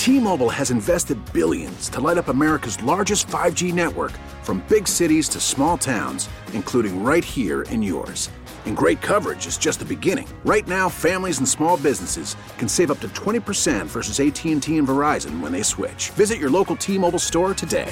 T-Mobile has invested billions to light up America's largest 5G network, from big cities to small towns, including right here in yours. And great coverage is just the beginning. Right now, families and small businesses can save up to 20% versus AT&T and Verizon when they switch. Visit your local T-Mobile store today.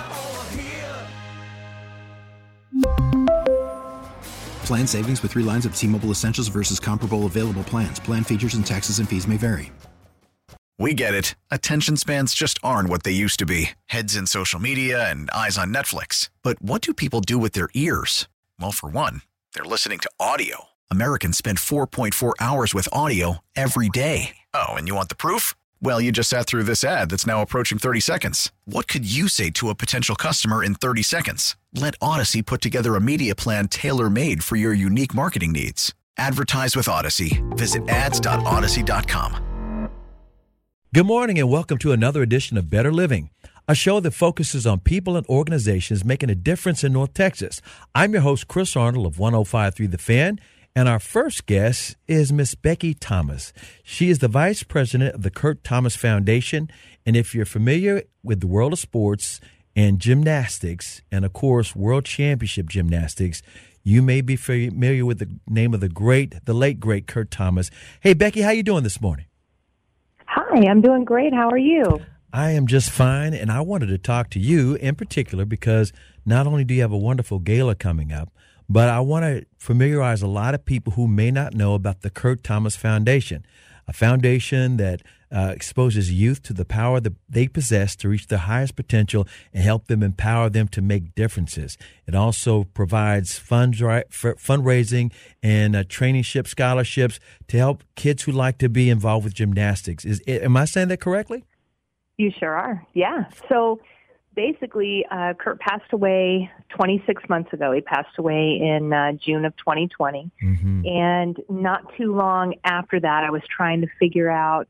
Plan savings with 3 lines of T-Mobile Essentials versus comparable available plans. Plan features and taxes and fees may vary. We get it. Attention spans just aren't what they used to be. Heads in social media and eyes on Netflix. But what do people do with their ears? Well, for one, they're listening to audio. Americans spend 4.4 hours with audio every day. Oh, and you want the proof? Well, you just sat through this ad that's now approaching 30 seconds. What could you say to a potential customer in 30 seconds? Let Odyssey put together a media plan tailor-made for your unique marketing needs. Advertise with Odyssey. Visit ads.odyssey.com. Good morning and welcome to another edition of Better Living, a show that focuses on people and organizations making a difference in North Texas. I'm your host, Chris Arnold of 105.3 The Fan, and our first guest is Miss Becky Thomas. She is the Vice President of the Kurt Thomas Foundation, and if you're familiar with the world of sports and gymnastics, and of course, World Championship gymnastics, you may be familiar with the name of the late, great Kurt Thomas. Hey, Becky, how you doing this morning? Hi, I'm doing great. How are you? I am just fine, and I wanted to talk to you in particular because not only do you have a wonderful gala coming up, but I want to familiarize a lot of people who may not know about the Kurt Thomas Foundation, a foundation that exposes youth to the power that they possess to reach their highest potential and help them empower them to make differences. It also provides fundraising and traineeship scholarships to help kids who like to be involved with gymnastics. Am I saying that correctly? You sure are. Yeah. So basically, Kurt passed away 26 months ago. He passed away in June of 2020. Mm-hmm. And not too long after that, I was trying to figure out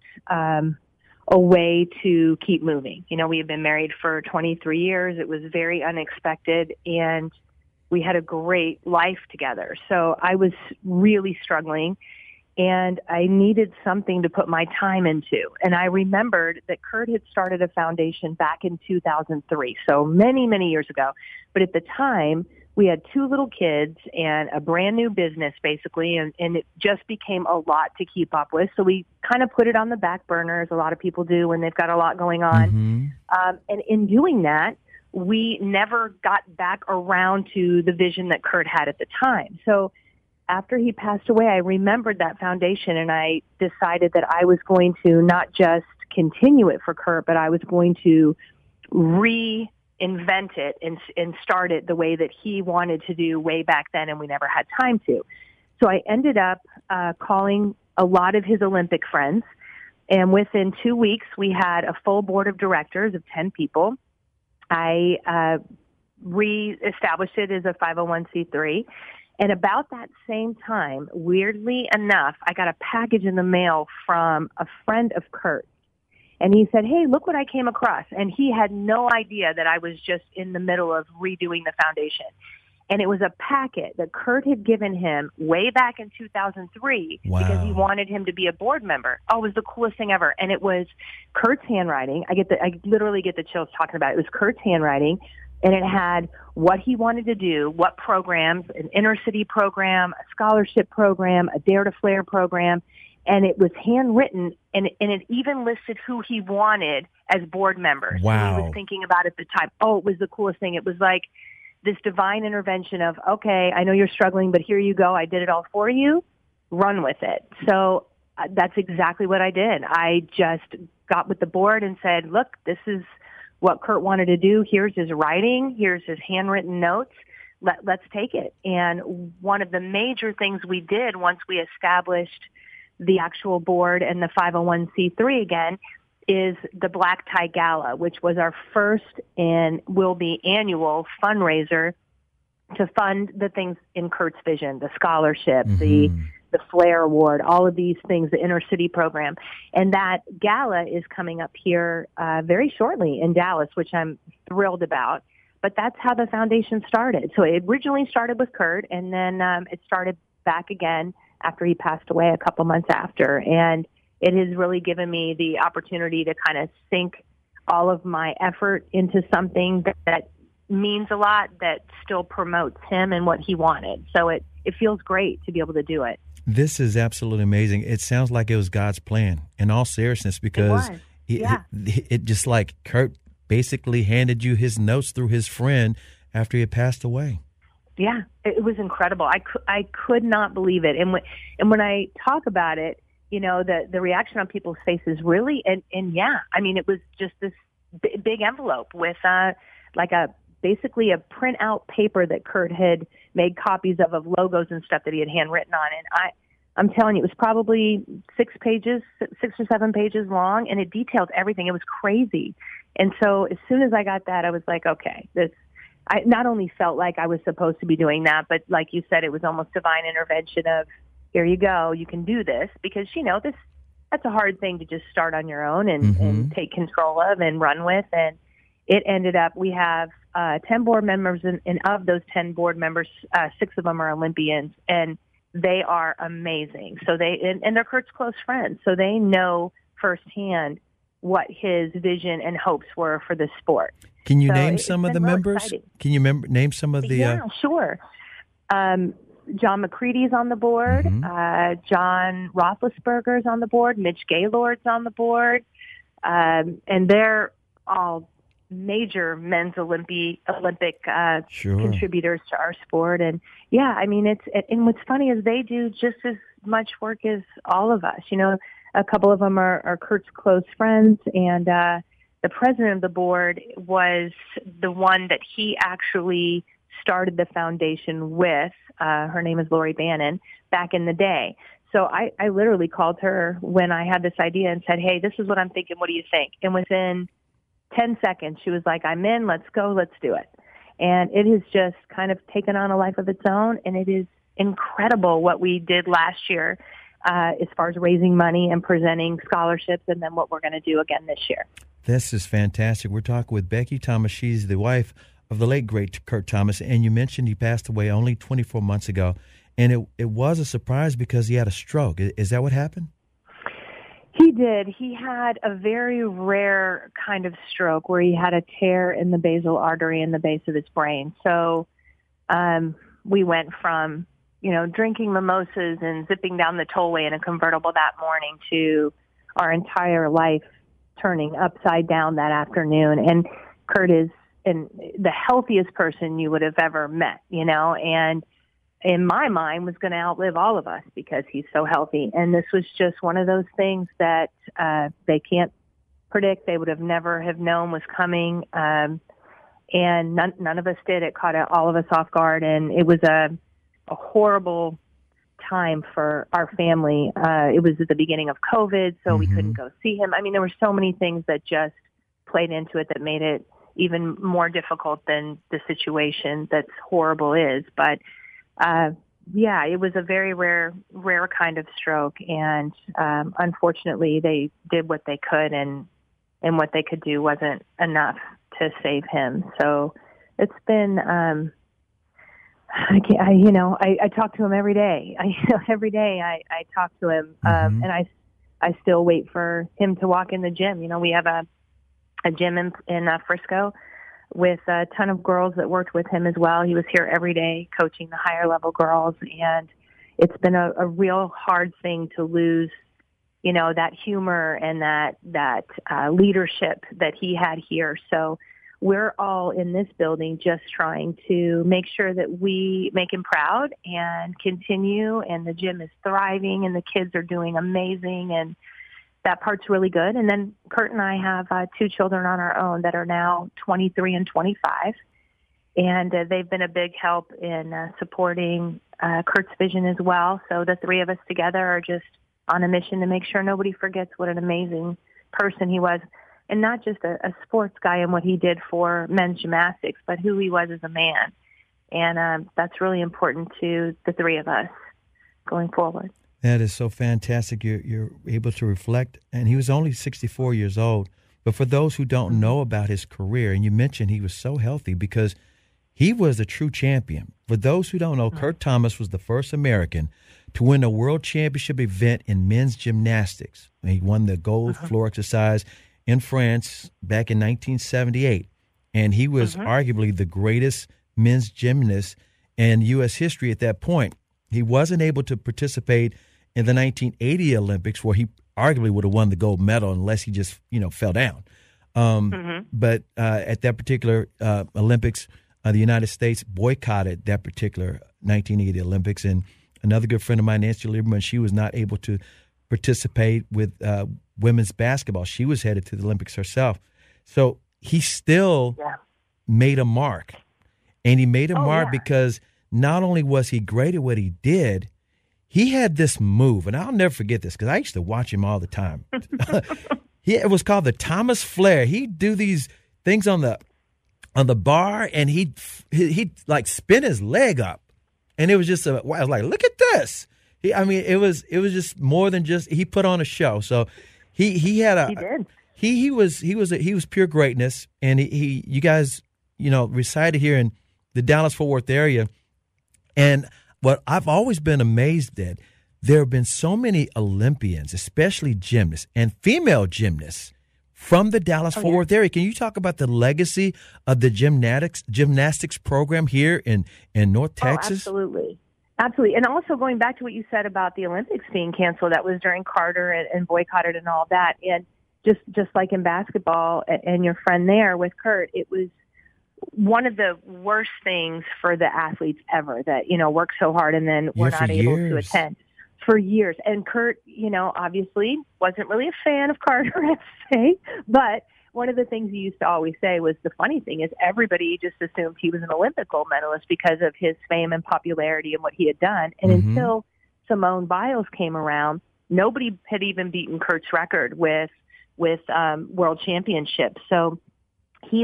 a way to keep moving. You know, we had been married for 23 years. It was very unexpected, and we had a great life together. So I was really struggling, and I needed something to put my time into. And I remembered that Kurt had started a foundation back in 2003, so many, many years ago. But at the time, we had 2 little kids and a brand new business, basically, and it just became a lot to keep up with. So we kind of put it on the back burner, as a lot of people do when they've got a lot going on. Mm-hmm. And in doing that, we never got back around to the vision that Kurt had at the time. So after he passed away, I remembered that foundation, and I decided that I was going to not just continue it for Kurt, but I was going to reinvent it and start it the way that he wanted to do way back then, and we never had time to. So I ended up calling a lot of his Olympic friends, and within 2 weeks, we had a full board of directors of 10 people. I reestablished it as a 501c3. And about that same time, weirdly enough, I got a package in the mail from a friend of Kurt. And he said, hey, look what I came across. And he had no idea that I was just in the middle of redoing the foundation. And it was a packet that Kurt had given him way back in 2003 because he wanted him to be a board member. Oh, it was the coolest thing ever. And it was Kurt's handwriting. I literally get the chills talking about it. It was Kurt's handwriting. And it had what he wanted to do, what programs, an inner city program, a scholarship program, a Dare to Flare program. And it was handwritten, and it even listed who he wanted as board members. Wow. He was thinking about it at the time. Oh, it was the coolest thing. It was like this divine intervention of, okay, I know you're struggling, but here you go. I did it all for you. Run with it. So that's exactly what I did. I just got with the board and said, look, this is what Kurt wanted to do. Here's his writing. Here's his handwritten notes. Let's take it. And one of the major things we did once we established the actual board and the 501c3 again is the Black Tie Gala, which was our first and will be annual fundraiser to fund the things in Kurt's vision, the scholarship, mm-hmm. the Flair Award, all of these things, the inner city program. And that gala is coming up here very shortly in Dallas, which I'm thrilled about. But that's how the foundation started. So it originally started with Kurt, and then it started back again after he passed away a couple months after. And it has really given me the opportunity to kind of sink all of my effort into something that means a lot, that still promotes him and what he wanted. So it feels great to be able to do it. This is absolutely amazing. It sounds like it was God's plan, in all seriousness, because it just like Kurt basically handed you his notes through his friend after he had passed away. Yeah, it was incredible. I could not believe it. And when I talk about it, the reaction on people's faces really, and yeah, I mean, it was just this big envelope with basically a printout paper that Kurt had made copies of logos and stuff that he had handwritten on. And I'm telling you, it was probably 6 or 7 pages long, and it detailed everything. It was crazy. And so as soon as I got that, I was like, okay, I not only felt like I was supposed to be doing that, but like you said, it was almost divine intervention of, here you go, you can do this, because, that's a hard thing to just start on your own and take control of and run with. And it ended up, we have 10 board members, and of those 10 board members, 6 of them are Olympians, and they are amazing. So and they're Kurt's close friends, so they know firsthand what his vision and hopes were for the sport. Can you name some of the members? Exciting. Can you name some of the? Yeah, sure. John McCready's on the board. John Roethlisberger's on the board. Mitch Gaylord's on the board. And they're all major men's Olympic contributors to our sport. And yeah, I mean, and what's funny is they do just as much work as all of us. A couple of them are Kurt's close friends, and the president of the board was the one that he actually started the foundation with. Her name is Lori Bannon, back in the day. So I literally called her when I had this idea and said, hey, this is what I'm thinking. What do you think? And within 10 seconds, she was like, I'm in. Let's go. Let's do it. And it has just kind of taken on a life of its own. And it is incredible what we did last year as far as raising money and presenting scholarships, and then what we're going to do again this year. This is fantastic. We're talking with Becky Thomas. She's the wife of the late, great Kurt Thomas. And you mentioned he passed away only 24 months ago. And it was a surprise because he had a stroke. Is that what happened? He did. He had a very rare kind of stroke where he had a tear in the basal artery in the base of his brain. So we went from, drinking mimosas and zipping down the tollway in a convertible that morning to our entire life turning upside down that afternoon. And Kurt is the healthiest person you would have ever met, and in my mind was going to outlive all of us because he's so healthy. And this was just one of those things that they can't predict. They would have never have known was coming. And none of us did. It caught all of us off guard. And it was a horrible time for our family. It was at the beginning of COVID, so we couldn't go see him. I mean, there were so many things that just played into it that made it even more difficult than the situation that's horrible is. But yeah, it was a very rare kind of stroke, and unfortunately, they did what they could, and what they could do wasn't enough to save him. So it's been, I talk to him every day. Every day I talk to him, and I still wait for him to walk in the gym. We have a gym in Frisco with a ton of girls that worked with him as well. He was here every day coaching the higher level girls, and it's been a real hard thing to lose, that humor and that leadership that he had here. So we're all in this building just trying to make sure that we make him proud and continue, and the gym is thriving and the kids are doing amazing, and that part's really good. And then Kurt and I have 2 children on our own that are now 23 and 25. And they've been a big help in supporting Kurt's vision as well. So the 3 of us together are just on a mission to make sure nobody forgets what an amazing person he was. And not just a sports guy and what he did for men's gymnastics, but who he was as a man. And that's really important to the 3 of us going forward. That is so fantastic. You're able to reflect. And he was only 64 years old. But for those who don't know about his career, and you mentioned he was so healthy because he was a true champion. For those who don't know, Kurt Thomas was the first American to win a world championship event in men's gymnastics. He won the gold floor exercise in France back in 1978. And he was arguably the greatest men's gymnast in U.S. history at that point. He wasn't able to participate in the 1980 Olympics, where he arguably would have won the gold medal unless he just, fell down. But at that particular Olympics, the United States boycotted that particular 1980 Olympics. And another good friend of mine, Nancy Lieberman, she was not able to participate with women's basketball. She was headed to the Olympics herself. So he still made a mark. And he made a mark because not only was he great at what he did, he had this move, and I'll never forget this because I used to watch him all the time. It was called the Thomas Flare. He'd do these things on the bar, and he'd like spin his leg up, and it was just I was like, look at this. It was just more than just he put on a show. So he was pure greatness, and you guys resided here in the Dallas-Fort Worth area, and what I've always been amazed at, there have been so many Olympians, especially gymnasts and female gymnasts from the Dallas-Fort Worth area. Can you talk about the legacy of the gymnastics program here in North Texas? Absolutely. Absolutely. And also going back to what you said about the Olympics being canceled, that was during Carter and boycotted and all that. And just like in basketball and your friend there with Kurt, it was one of the worst things for the athletes ever that, work so hard and then were not able to attend for years. And Kurt, obviously wasn't really a fan of Carter, I have to say, but one of the things he used to always say was the funny thing is everybody just assumed he was an Olympic gold medalist because of his fame and popularity and what he had done. And until Simone Biles came around, nobody had even beaten Kurt's record with world championships. So he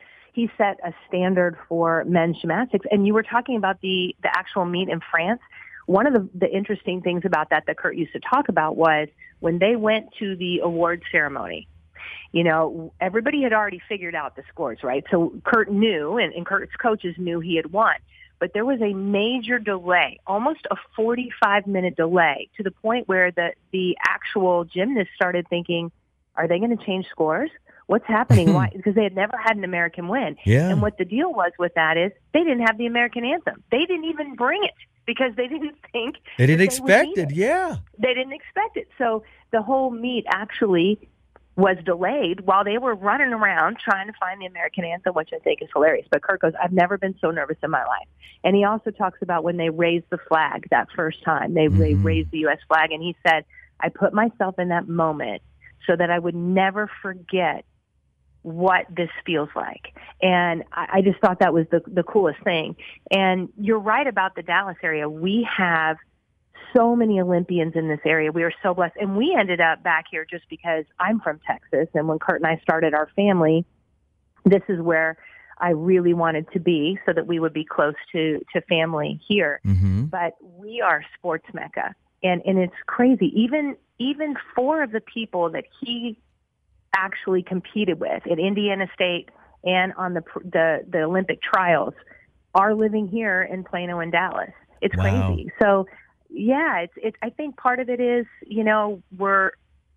set a standard for men's gymnastics. And you were talking about the actual meet in France. One of the interesting things about that Kurt used to talk about was when they went to the award ceremony, everybody had already figured out the scores, right? So Kurt knew, and Kurt's coaches knew he had won. But there was a major delay, almost a 45-minute delay, to the point where the actual gymnasts started thinking, are they going to change scores? What's happening? Why? Because they had never had an American win. Yeah. And what the deal was with that is they didn't have the American anthem. They didn't even bring it because they didn't think they didn't expect it. Yeah. They didn't expect it. So the whole meet actually was delayed while they were running around trying to find the American anthem, which I think is hilarious. But Kurt goes, I've never been so nervous in my life. And he also talks about when they raised the flag that first time. They raised the U.S. flag, and he said, I put myself in that moment so that I would never forget what this feels like. And I just thought that was the coolest thing. And you're right about the Dallas area. We have so many Olympians in this area. We are so blessed. And we ended up back here just because I'm from Texas. And when Kurt and I started our family, this is where I really wanted to be so that we would be close to family here. But we are sports mecca. And it's crazy. Even four of the people that he actually competed with at Indiana State and on the Olympic trials are living here in Plano and Dallas. It's crazy. So yeah, it's I think part of it is, we're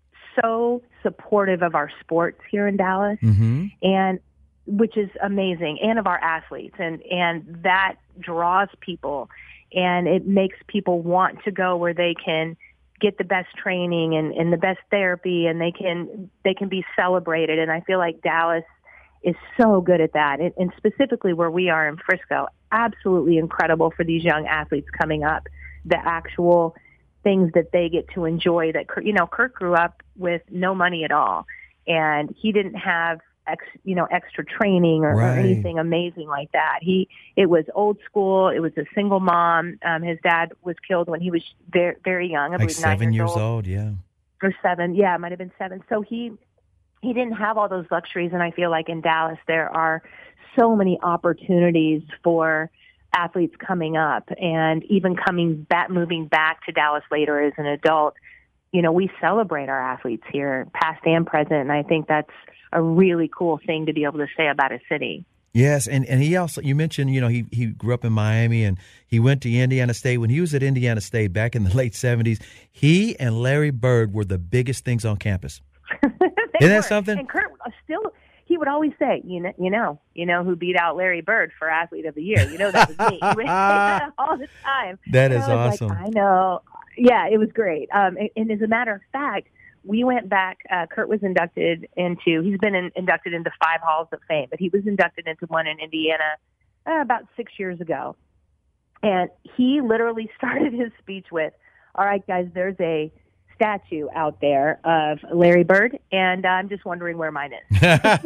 so supportive of our sports here in Dallas, and which is amazing, and of our athletes, and that draws people, and it makes people want to go where they can get the best training and the best therapy, and they can be celebrated. And I feel like Dallas is so good at that. And specifically where we are in Frisco, absolutely incredible for these young athletes coming up, the actual things that they get to enjoy that, Kurt grew up with no money at all. And he didn't have extra training or anything amazing like that. It was old school. It was a single mom. His dad was killed when he was very, very young. I believe 7 years old. Yeah. Or 7. Yeah, it might have been 7. So he didn't have all those luxuries. And I feel like in Dallas, there are so many opportunities for athletes coming up, and even moving back to Dallas later as an adult. We celebrate our athletes here, past and present. And I think that's a really cool thing to be able to say about a city. Yes, and he also, you mentioned, he grew up in Miami and he went to Indiana State. When he was at Indiana State back in the late 70s, he and Larry Bird were the biggest things on campus. Isn't that something? And Kurt he would always say, you know who beat out Larry Bird for Athlete of the Year? That was me. He would say that all the time. That is awesome. Like, I know. Yeah, it was great. And as a matter of fact, we went back. Kurt was inducted into. He's been inducted into 5 Halls of Fame, but he was inducted into one in Indiana about 6 years ago. And he literally started his speech with, "All right, guys, there's a statue out there of Larry Bird, and I'm just wondering where mine is."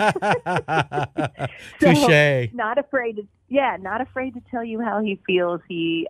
Touché. Not afraid to tell you how he feels. He,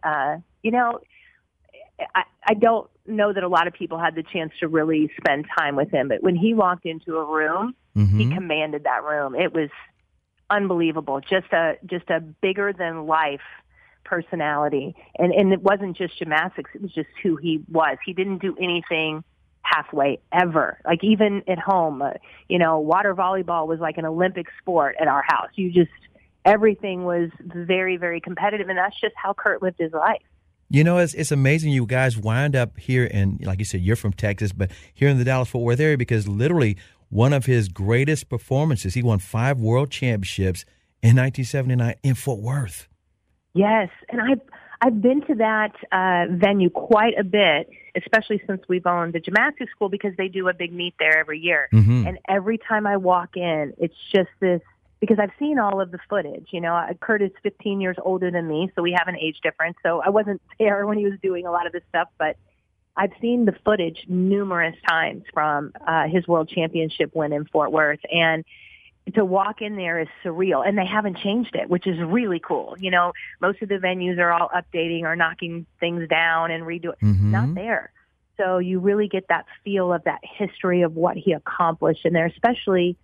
I don't know that a lot of people had the chance to really spend time with him, but when he walked into a room, he commanded that room. It was unbelievable. Just a bigger than life personality. And it wasn't just gymnastics, it was just who he was. He didn't do anything halfway ever. Like even at home, water volleyball was like an Olympic sport at our house. Everything was very, very competitive, and that's just how Kurt lived his life. It's amazing you guys wind up here in, like you said, you're from Texas, but here in the Dallas-Fort Worth area, because literally one of his greatest performances, he won 5 world championships in 1979 in Fort Worth. Yes, and I've been to that venue quite a bit, especially since we've owned the gymnastics school, because they do a big meet there every year. And every time I walk in, it's just this, because I've seen all of the footage. Kurt is 15 years older than me, so we have an age difference. So I wasn't there when he was doing a lot of this stuff, but I've seen the footage numerous times from his world championship win in Fort Worth. And to walk in there is surreal, and they haven't changed it, which is really cool. Most of the venues are all updating or knocking things down and redoing. Not there. So you really get that feel of that history of what he accomplished in there, especially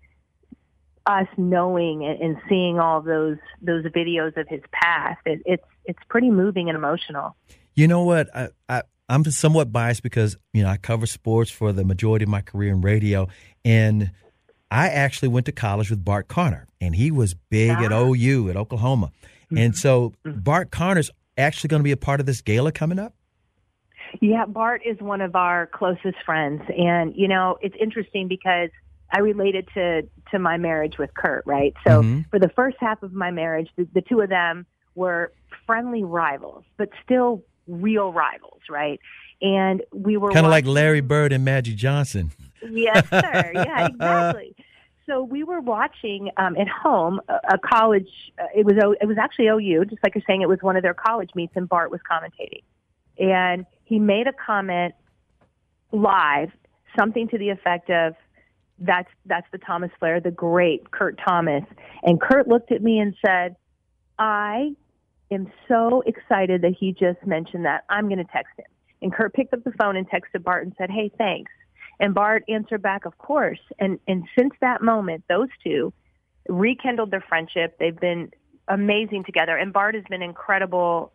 us knowing and seeing all those videos of his past. It's pretty moving and emotional. You know what? I'm somewhat biased because, I cover sports for the majority of my career in radio, and I actually went to college with Bart Conner, and he was big at OU, at Oklahoma. And so Bart Conner's actually going to be a part of this gala coming up? Yeah, Bart is one of our closest friends. And, it's interesting because I related to my marriage with Kurt, right? So for the first half of my marriage, the two of them were friendly rivals, but still real rivals, right? And we were kind of like Larry Bird and Magic Johnson. Yes, sir. Yeah, exactly. So we were watching at home a college. It was actually OU, just like you're saying. It was one of their college meets, and Bart was commentating, and he made a comment live, something to the effect of, "That's the Thomas Flair, the great Kurt Thomas." And Kurt looked at me and said, "I am so excited that he just mentioned that. I'm going to text him." And Kurt picked up the phone and texted Bart and said, "Hey, thanks." And Bart answered back, "Of course." And since that moment, those two rekindled their friendship. They've been amazing together. And Bart has been incredible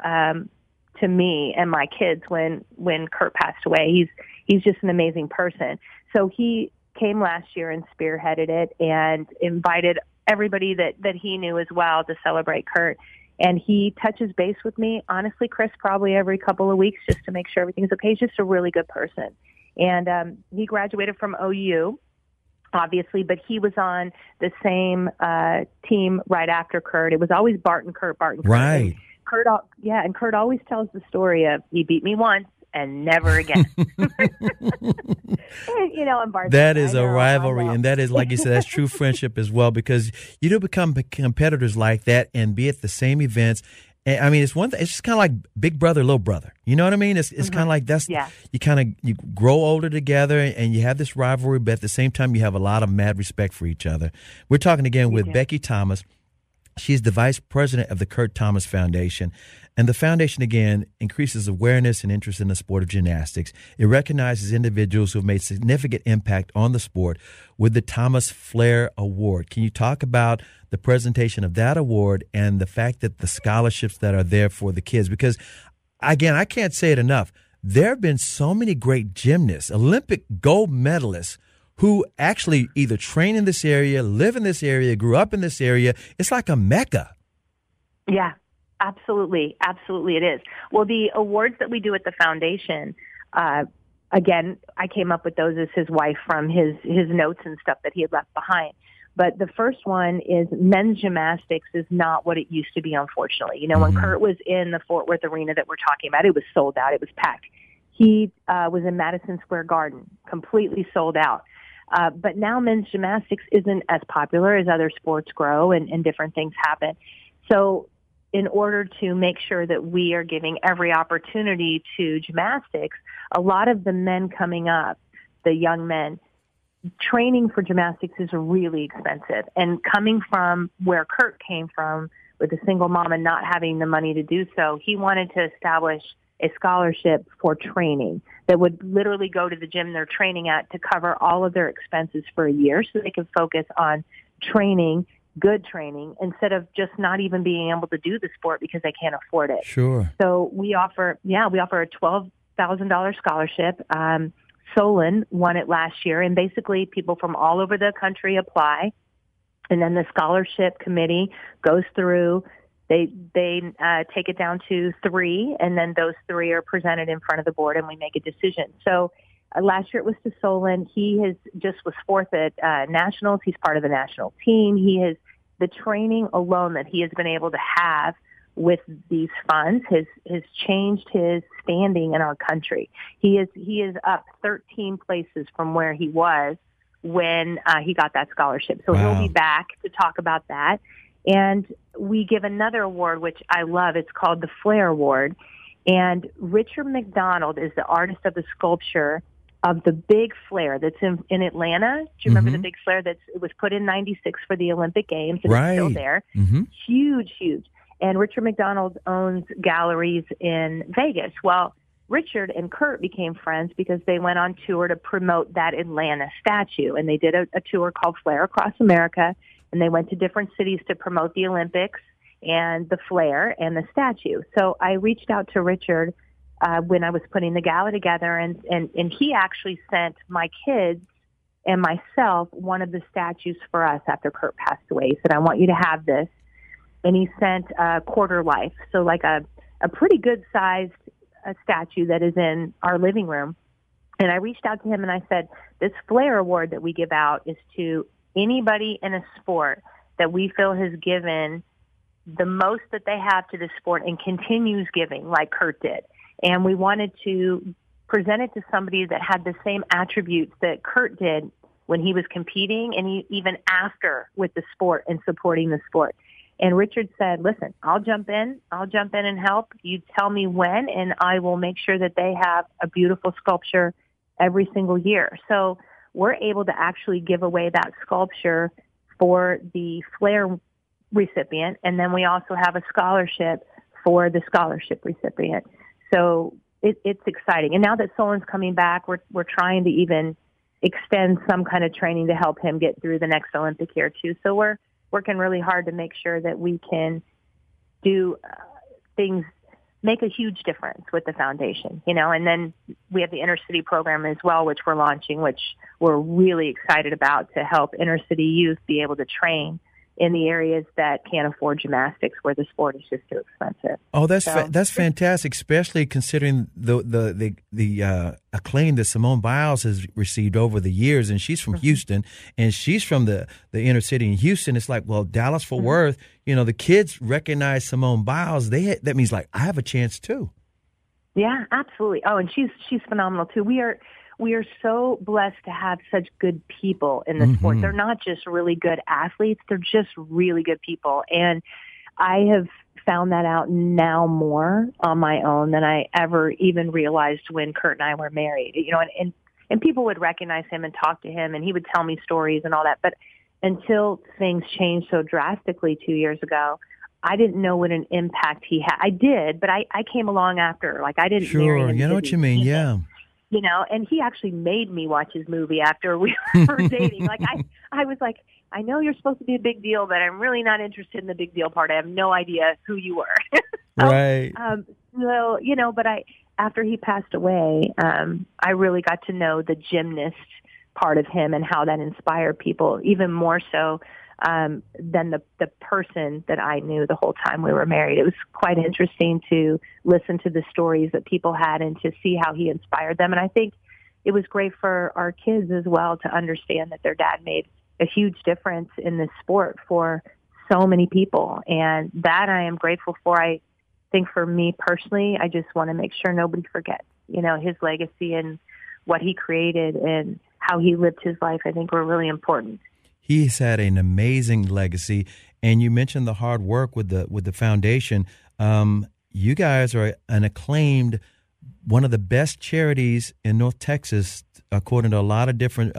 to me and my kids when Kurt passed away. He's just an amazing person. So he came last year and spearheaded it and invited everybody that he knew as well to celebrate Kurt. And he touches base with me, honestly, Chris, probably every couple of weeks just to make sure everything's okay. He's just a really good person. And he graduated from OU, obviously, but he was on the same team right after Kurt. It was always Bart and Kurt, Bart and Kurt. Right. And Kurt always tells the story of, he beat me once and never again. And Bart. That is a rivalry, and that is, like you said, that's true friendship as well, because you do become competitors like that and be at the same events. And, I mean, it's one thing. It's just kind of like big brother, little brother. You know what I mean? It's kind of like you grow older together and you have this rivalry, but at the same time, you have a lot of mad respect for each other. We're talking again with Becky Thomas. She's the vice president of the Kurt Thomas Foundation. And the foundation, again, increases awareness and interest in the sport of gymnastics. It recognizes individuals who have made significant impact on the sport with the Thomas Flair Award. Can you talk about the presentation of that award and the fact that the scholarships that are there for the kids? Because, again, I can't say it enough. There have been so many great gymnasts, Olympic gold medalists, who actually either train in this area, live in this area, grew up in this area. It's like a mecca. Yeah, absolutely. Absolutely it is. Well, the awards that we do at the foundation, again, I came up with those as his wife from his notes and stuff that he had left behind. But the first one is men's gymnastics is not what it used to be, unfortunately. You know, when Kurt was in the Fort Worth arena that we're talking about, it was sold out. It was packed. He was in Madison Square Garden, completely sold out. But now men's gymnastics isn't as popular as other sports grow and different things happen. So in order to make sure that we are giving every opportunity to gymnastics, a lot of the men coming up, the young men, training for gymnastics is really expensive. And coming from where Kurt came from with a single mom and not having the money to do so, he wanted to establish a scholarship for training that would literally go to the gym they're training at to cover all of their expenses for a year so they could focus on training, good training, instead of just not even being able to do the sport because they can't afford it. Sure. So we offer a $12,000 scholarship. Solon won it last year, and basically people from all over the country apply, and then the scholarship committee goes through. They take it down to 3, and then those 3 are presented in front of the board, and we make a decision. So last year it was to Solon. He was 4th at nationals. He's part of the national team. The training alone that he has been able to have with these funds has changed his standing in our country. He is up 13 places from where he was when he got that scholarship. So He'll be back to talk about that. And we give another award, which I love. It's called the Flair Award. And Richard McDonald is the artist of the sculpture of the big flare that's in Atlanta. Do you remember the big flare it was put in 96 for the Olympic Games? And It's still there. Huge, huge. And Richard McDonald owns galleries in Vegas. Well, Richard and Kurt became friends because they went on tour to promote that Atlanta statue. And they did a tour called Flare Across America. And they went to different cities to promote the Olympics and the flare and the statue. So I reached out to Richard when I was putting the gala together, and he actually sent my kids and myself one of the statues for us after Kurt passed away. He said, I want you to have this. And he sent a quarter life, so like a pretty good-sized statue that is in our living room. And I reached out to him and I said, this Flair Award that we give out is to anybody in a sport that we feel has given the most that they have to the sport and continues giving like Kurt did. And we wanted to present it to somebody that had the same attributes that Kurt did when he was competing and even after with the sport and supporting the sport. And Richard said, listen, I'll jump in and help. You tell me when, and I will make sure that they have a beautiful sculpture every single year. So we're able to actually give away that sculpture for the Flair recipient, and then we also have a scholarship for the scholarship recipient. So it's exciting. And now that Solon's coming back, we're trying to even extend some kind of training to help him get through the next Olympic year, too. So we're working really hard to make sure that we can do things, make a huge difference with the foundation, and then we have the inner city program as well, which we're launching, which we're really excited about to help inner city youth be able to train in the areas that can't afford gymnastics where the sport is just too expensive. Oh, that's fantastic, especially considering the acclaim that Simone Biles has received over the years. And she's from Houston, and she's from the inner city in Houston. It's like, well, Dallas-Fort Worth, the kids recognize Simone Biles. That means like, I have a chance too. Yeah, absolutely. Oh, and she's phenomenal too. We are so blessed to have such good people in the sport. They're not just really good athletes. They're just really good people. And I have found that out now more on my own than I ever even realized when Kurt and I were married. And people would recognize him and talk to him, and he would tell me stories and all that. But until things changed so drastically 2 years ago, I didn't know what an impact he had. I did, but I came along after. Like, I didn't marry him. You know what you mean, yeah. And he actually made me watch his movie after we were dating. Like, I was like, I know you're supposed to be a big deal, but I'm really not interested in the big deal part. I have no idea who you were. Right. But after he passed away, I really got to know the gymnast part of him and how that inspired people, even more so than the person that I knew the whole time we were married. It was quite interesting to listen to the stories that people had and to see how he inspired them. And I think it was great for our kids as well to understand that their dad made a huge difference in this sport for so many people. And that I am grateful for. I think for me personally, I just want to make sure nobody forgets, his legacy and what he created and how he lived his life. I think were really important. He's had an amazing legacy, and you mentioned the hard work with the foundation. You guys are an acclaimed, one of the best charities in North Texas, according to a lot of different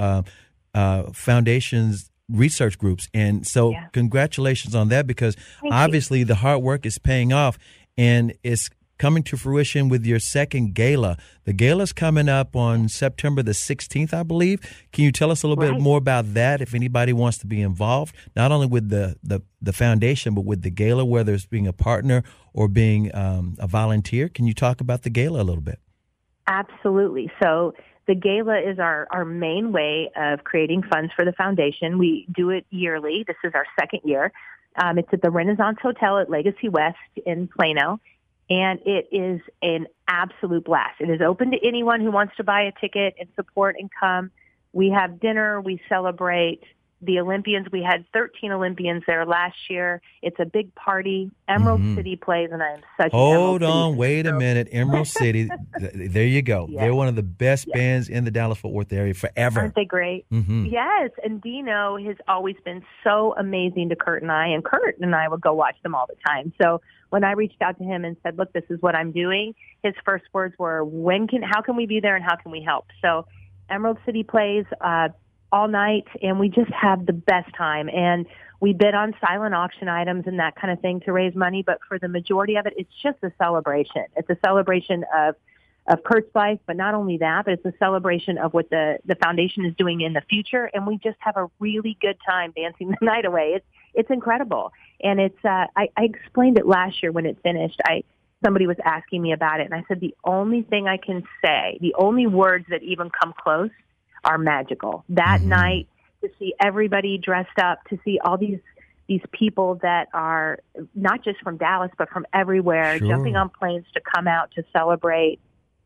foundations, research groups. And so congratulations on that, because obviously the hard work is paying off, and it's coming to fruition with your second gala. The gala's coming up on September the 16th, I believe. Can you tell us a little bit more about that, if anybody wants to be involved, not only with the foundation, but with the gala, whether it's being a partner or being a volunteer? Can you talk about the gala a little bit? Absolutely. So the gala is our main way of creating funds for the foundation. We do it yearly. This is our second year. It's at the Renaissance Hotel at Legacy West in Plano. And it is an absolute blast. It is open to anyone who wants to buy a ticket and support and come. We have dinner. We celebrate the Olympians. We had 13 Olympians there last year. It's a big party. Emerald City plays, and I am such Hold on, wait a minute. Emerald City, there you go. Yes. They're one of the best bands in the Dallas-Fort Worth area forever. Aren't they great? Mm-hmm. Yes, and Dino has always been so amazing to Kurt and I would go watch them all the time. So when I reached out to him and said, look, this is what I'm doing, his first words were, how can we be there and how can we help? So Emerald City plays all night, and we just have the best time. And we bid on silent auction items and that kind of thing to raise money. But for the majority of it, it's just a celebration. It's a celebration of Kurt's life, but not only that, but it's a celebration of what the foundation is doing in the future. And we just have a really good time dancing the night away. It's incredible. And it's I explained it last year when it finished. Somebody was asking me about it, and I said the only thing I can say, the only words that even come close, are magical. That night, to see everybody dressed up, to see all these people that are not just from Dallas, but from everywhere, jumping on planes to come out to celebrate.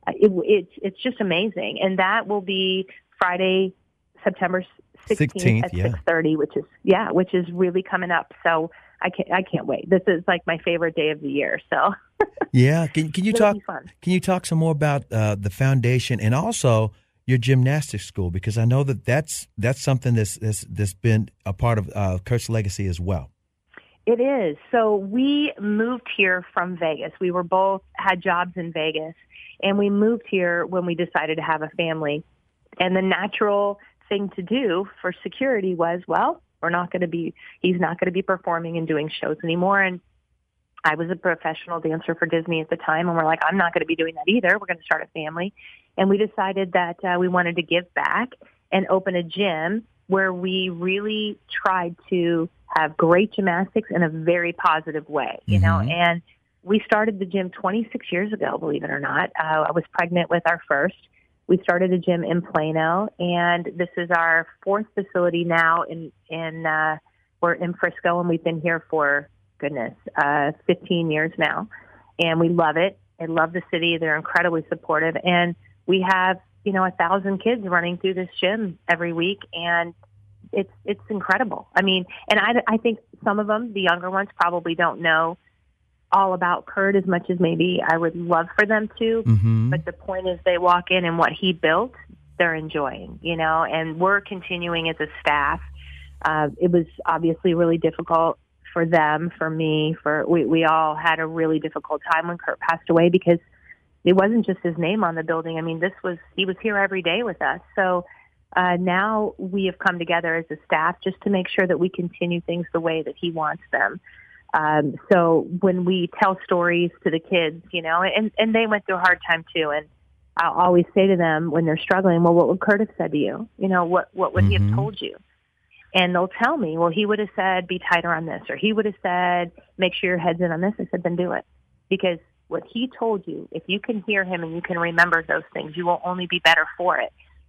It's just amazing. And that will be Friday, September 16th at 6:30, which is really coming up. So I can't wait. This is like my favorite day of the year. So yeah, can you talk some more about the foundation and also your gymnastics school, because I know that's something that's been a part of Kurt's legacy as well. It is. So we moved here from Vegas. We were both had jobs in Vegas, and we moved here when we decided to have a family. And the natural thing to do for security was, he's not going to be performing and doing shows anymore. And I was a professional dancer for Disney at the time, and we're like, I'm not going to be doing that either. We're going to start a family. And we decided that we wanted to give back and open a gym where we really tried to have great gymnastics in a very positive way, you know. And we started the gym 26 years ago, believe it or not. I was pregnant with our first. We started a gym in Plano, and this is our fourth facility now. We're in Frisco, and we've been here for 15 years now, and we love it. I love the city. They're incredibly supportive, and we have 1,000 kids running through this gym every week, and it's incredible. I mean, and I think some of them, the younger ones, probably don't know all about Kurt as much as maybe I would love for them to. But the point is, they walk in and what he built, they're enjoying, and we're continuing as a staff. It was obviously really difficult for them, for me, we all had a really difficult time when Kurt passed away, because it wasn't just his name on the building. I mean, he was here every day with us. So now we have come together as a staff just to make sure that we continue things the way that he wants them. So when we tell stories to the kids, and they went through a hard time too, and I'll always say to them when they're struggling, well, what would Kurt have said to you? What would he have told you? And they'll tell me, well, he would have said, be tighter on this, or he would have said, make sure your head's in on this. I said, then do it. Because what he told you, if you can hear him and you can remember those things, you will only be better for it.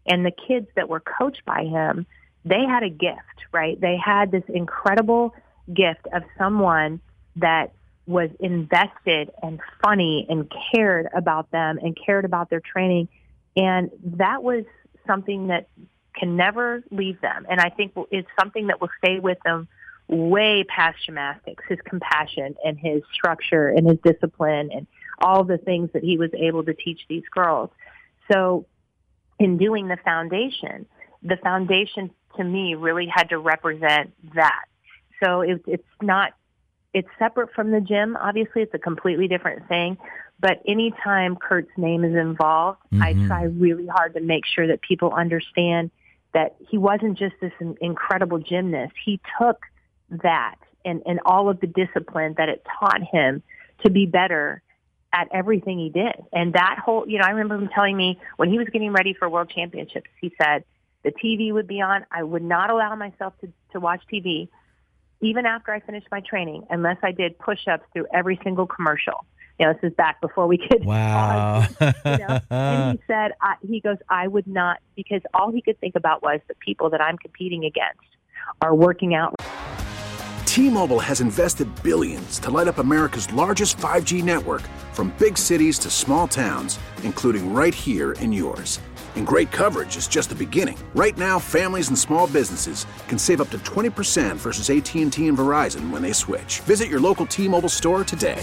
And the kids that were coached by him, they had a gift, right? They had this incredible gift of someone that was invested and funny and cared about them and cared about their training. And that was something that can never leave them. And I think it's something that will stay with them way past gymnastics, his compassion and his structure and his discipline and all the things that he was able to teach these girls. So in doing the foundation to me really had to represent that. So it's separate from the gym. Obviously, it's a completely different thing. But anytime Kurt's name is involved, I try really hard to make sure that people understand that he wasn't just this incredible gymnast. He took that and all of the discipline that it taught him to be better at everything he did. And that whole, I remember him telling me when he was getting ready for World Championships, he said the TV would be on. I would not allow myself to watch TV even after I finished my training unless I did push-ups through every single commercial. This is back before we could. Wow. And he said, he goes, I would not, because all he could think about was the people that I'm competing against are working out. T-Mobile has invested billions to light up America's largest 5G network, from big cities to small towns, including right here in yours. And great coverage is just the beginning. Right now, families and small businesses can save up to 20% versus AT&T and Verizon when they switch. Visit your local T-Mobile store today.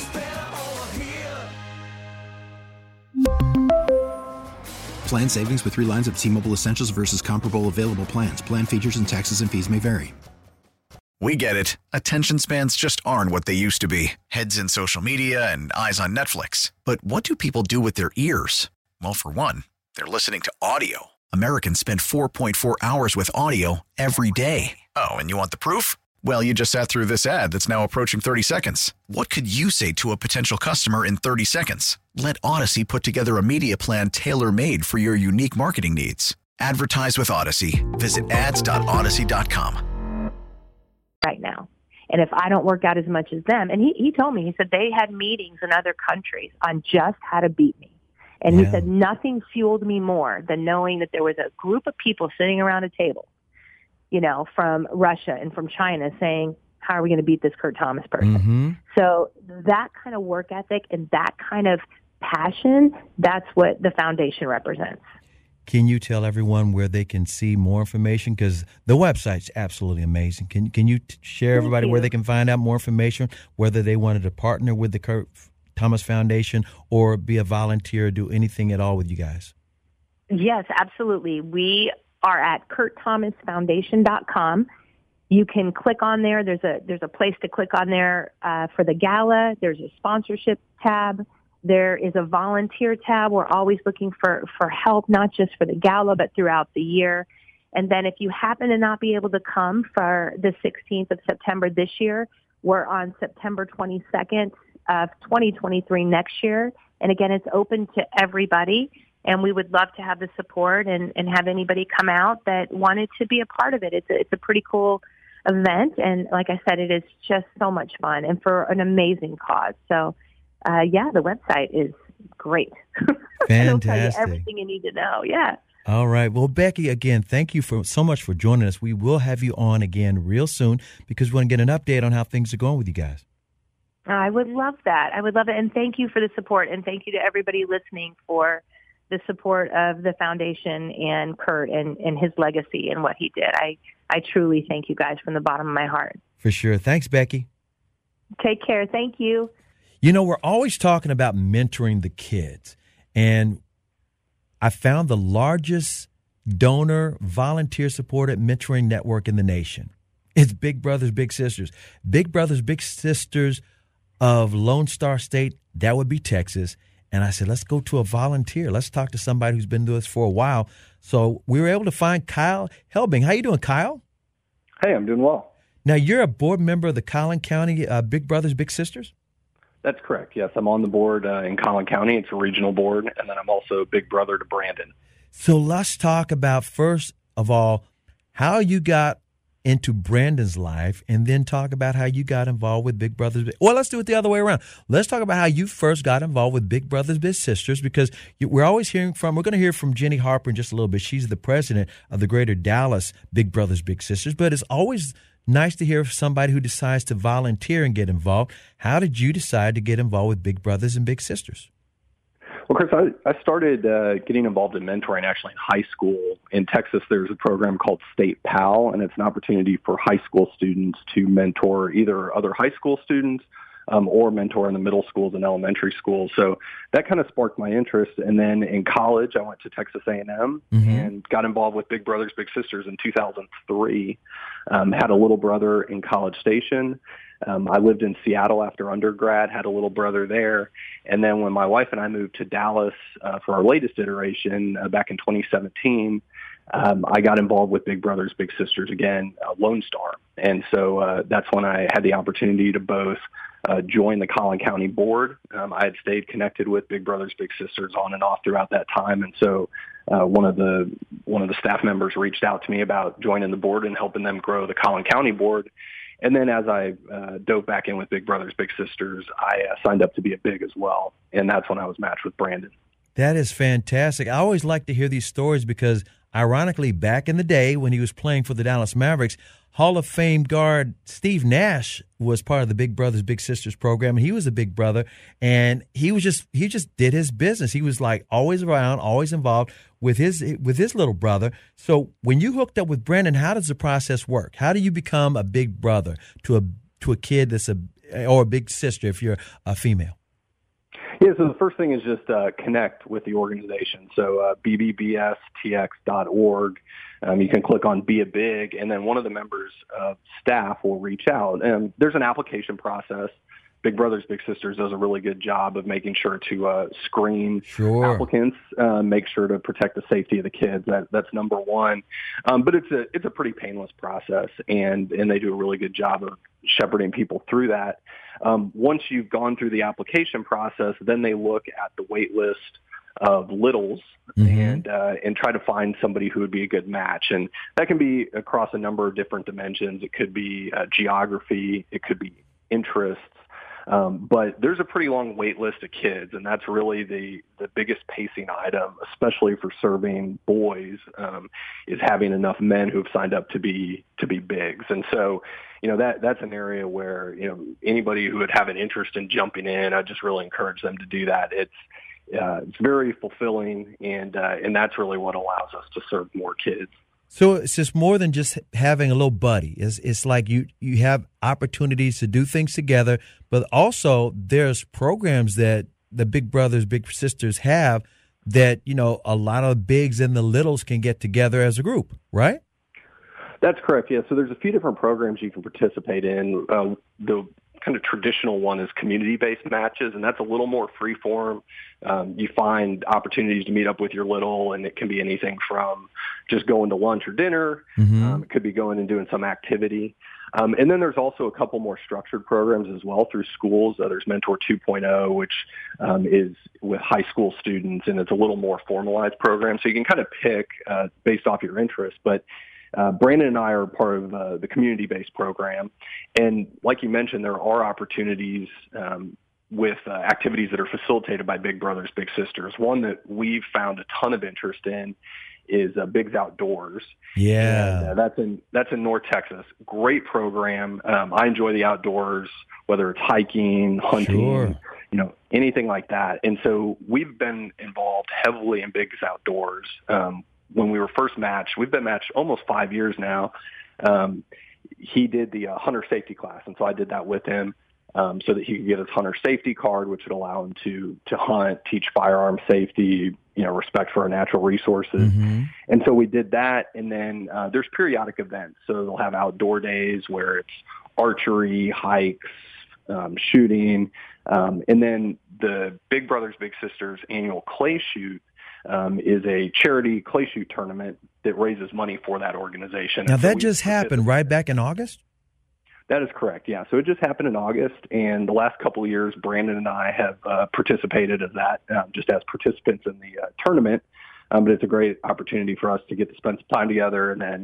Plan savings with 3 lines of T-Mobile Essentials versus comparable available plans. Plan features and taxes and fees may vary. We get it. Attention spans just aren't what they used to be. Heads in social media and eyes on Netflix. But what do people do with their ears? Well, for one, they're listening to audio. Americans spend 4.4 hours with audio every day. Oh, and you want the proof? Well, you just sat through this ad that's now approaching 30 seconds. What could you say to a potential customer in 30 seconds? Let Odyssey put together a media plan tailor-made for your unique marketing needs. Advertise with Odyssey. Visit ads.odyssey.com. Right now. And if I don't work out as much as them, and he told me, he said they had meetings in other countries on just how to beat me. And he said nothing fueled me more than knowing that there was a group of people sitting around a table, from Russia and from China saying, how are we going to beat this Kurt Thomas person? So that kind of work ethic and that kind of passion, that's what the foundation represents. Can you tell everyone where they can see more information? Because the website's absolutely amazing. Can you share everybody where they can find out more information, whether they wanted to partner with the Kurt Thomas Foundation or be a volunteer or do anything at all with you guys? Yes, absolutely. We are at KurtThomasFoundation.com. You can click on there. There's a place to click on there for the gala. There's a sponsorship tab. There is a volunteer tab. We're always looking for help, not just for the gala, but throughout the year. And then if you happen to not be able to come for the 16th of September this year, we're on September 22nd of 2023 next year. And again, it's open to everybody. And we would love to have the support and have anybody come out that wanted to be a part of it. It's a pretty cool event. And like I said, it is just so much fun and for an amazing cause. So, the website is great. Fantastic. It'll tell you everything you need to know. Yeah. All right. Well, Becky, again, thank you so much for joining us. We will have you on again real soon because we want to get an update on how things are going with you guys. I would love that. I would love it. And thank you for the support. And thank you to everybody listening for the support of the foundation and Kurt and his legacy and what he did. I truly thank you guys from the bottom of my heart. For sure. Thanks, Becky. Take care. Thank you. We're always talking about mentoring the kids. And I found the largest donor, volunteer supported mentoring network in the nation. It's Big Brothers Big Sisters. Big Brothers Big Sisters of Lone Star State, that would be Texas. And I said, let's go to a volunteer. Let's talk to somebody who's been doing this for a while. So we were able to find Kyle Helbing. How you doing, Kyle? Hey, I'm doing well. Now, you're a board member of the Collin County Big Brothers Big Sisters? That's correct. Yes, I'm on the board in Collin County. It's a regional board, and then I'm also big brother to Brandon. So let's talk about, first of all, how you got into Brandon's life and then talk about how you got involved with Big Brothers. Well, let's do it the other way around. Let's talk about how you first got involved with Big Brothers Big Sisters, because we're going to hear from Jenny Harper in just a little bit. She's the president of the Greater Dallas Big Brothers Big Sisters, but it's always nice to hear somebody who decides to volunteer and get involved. How did you decide to get involved with Big Brothers and Big Sisters? Well, Chris, I started getting involved in mentoring actually in high school. In Texas, there's a program called State PAL, and it's an opportunity for high school students to mentor either other high school students or mentor in the middle schools and elementary schools. So that kind of sparked my interest. And then in college, I went to Texas A&M and got involved with Big Brothers Big Sisters in 2003. Had a little brother in College Station. I lived in Seattle after undergrad, had a little brother there. And then when my wife and I moved to Dallas for our latest iteration back in 2017, I got involved with Big Brothers Big Sisters again, Lone Star. And so that's when I had the opportunity to both join the Collin County Board. I had stayed connected with Big Brothers Big Sisters on and off throughout that time. And so one of the staff members reached out to me about joining the board and helping them grow the Collin County Board. And then as I dove back in with Big Brothers Big Sisters, I signed up to be a Big as well. And that's when I was matched with Brandon. That is fantastic. I always like to hear these stories because, ironically, back in the day when he was playing for the Dallas Mavericks, Hall of Fame guard Steve Nash was part of the Big Brothers Big Sisters program, and he was a big brother, and he just did his business. He was like always around, always involved with his little brother. So when you hooked up with Brandon, how does the process work? How do you become a big brother to a kid or a big sister if you're a female? Yeah, so the first thing is just connect with the organization. So bbbstx.org. You can click on Be a Big, and then one of the members of staff will reach out. And there's an application process. Big Brothers Big Sisters does a really good job of making sure to screen applicants, make sure to protect the safety of the kids. That's number one. But it's a pretty painless process, and they do a really good job of shepherding people through that. Once you've gone through the application process, then they look at the wait list of littles and try to find somebody who would be a good match. And that can be across a number of different dimensions. It could be geography. It could be interests. But there's a pretty long wait list of kids, and that's really the biggest pacing item, especially for serving boys, is having enough men who have signed up to be bigs. And so, that's an area where, anybody who would have an interest in jumping in, I just really encourage them to do that. It's very fulfilling, and that's really what allows us to serve more kids. So it's just more than just having a little buddy. It's like you have opportunities to do things together, but also there's programs that the Big Brothers, Big Sisters have that, a lot of bigs and the littles can get together as a group, right? That's correct, yeah. So there's a few different programs you can participate in. The kind of traditional one is community-based matches, and that's a little more free-form. You find opportunities to meet up with your little, and it can be anything from just going to lunch or dinner. It could be going and doing some activity. And then there's also a couple more structured programs as well through schools. There's Mentor 2.0, which is with high school students, and it's a little more formalized program. So you can kind of pick based off your interest. But Brandon and I are part of the community-based program. And like you mentioned, there are opportunities with activities that are facilitated by Big Brothers Big Sisters. One that we've found a ton of interest in is Bigs Outdoors. Yeah. And, that's in North Texas. Great program. I enjoy the outdoors, whether it's hiking, hunting, anything like that. And so we've been involved heavily in Bigs Outdoors. When we were first matched, we've been matched almost 5 years now. He did the hunter safety class, and so I did that with him so that he could get his hunter safety card, which would allow him to hunt, teach firearm safety, respect for our natural resources. And so we did that, and then there's periodic events. So they'll have outdoor days where it's archery, hikes, shooting, and then the Big Brothers Big Sisters annual clay shoot is a charity clay shoot tournament that raises money for that organization. Now, that just happened right back in August? That is correct, yeah. So it just happened in August, and the last couple of years, Brandon and I have participated as that, just as participants in the tournament. But it's a great opportunity for us to get to spend some time together and then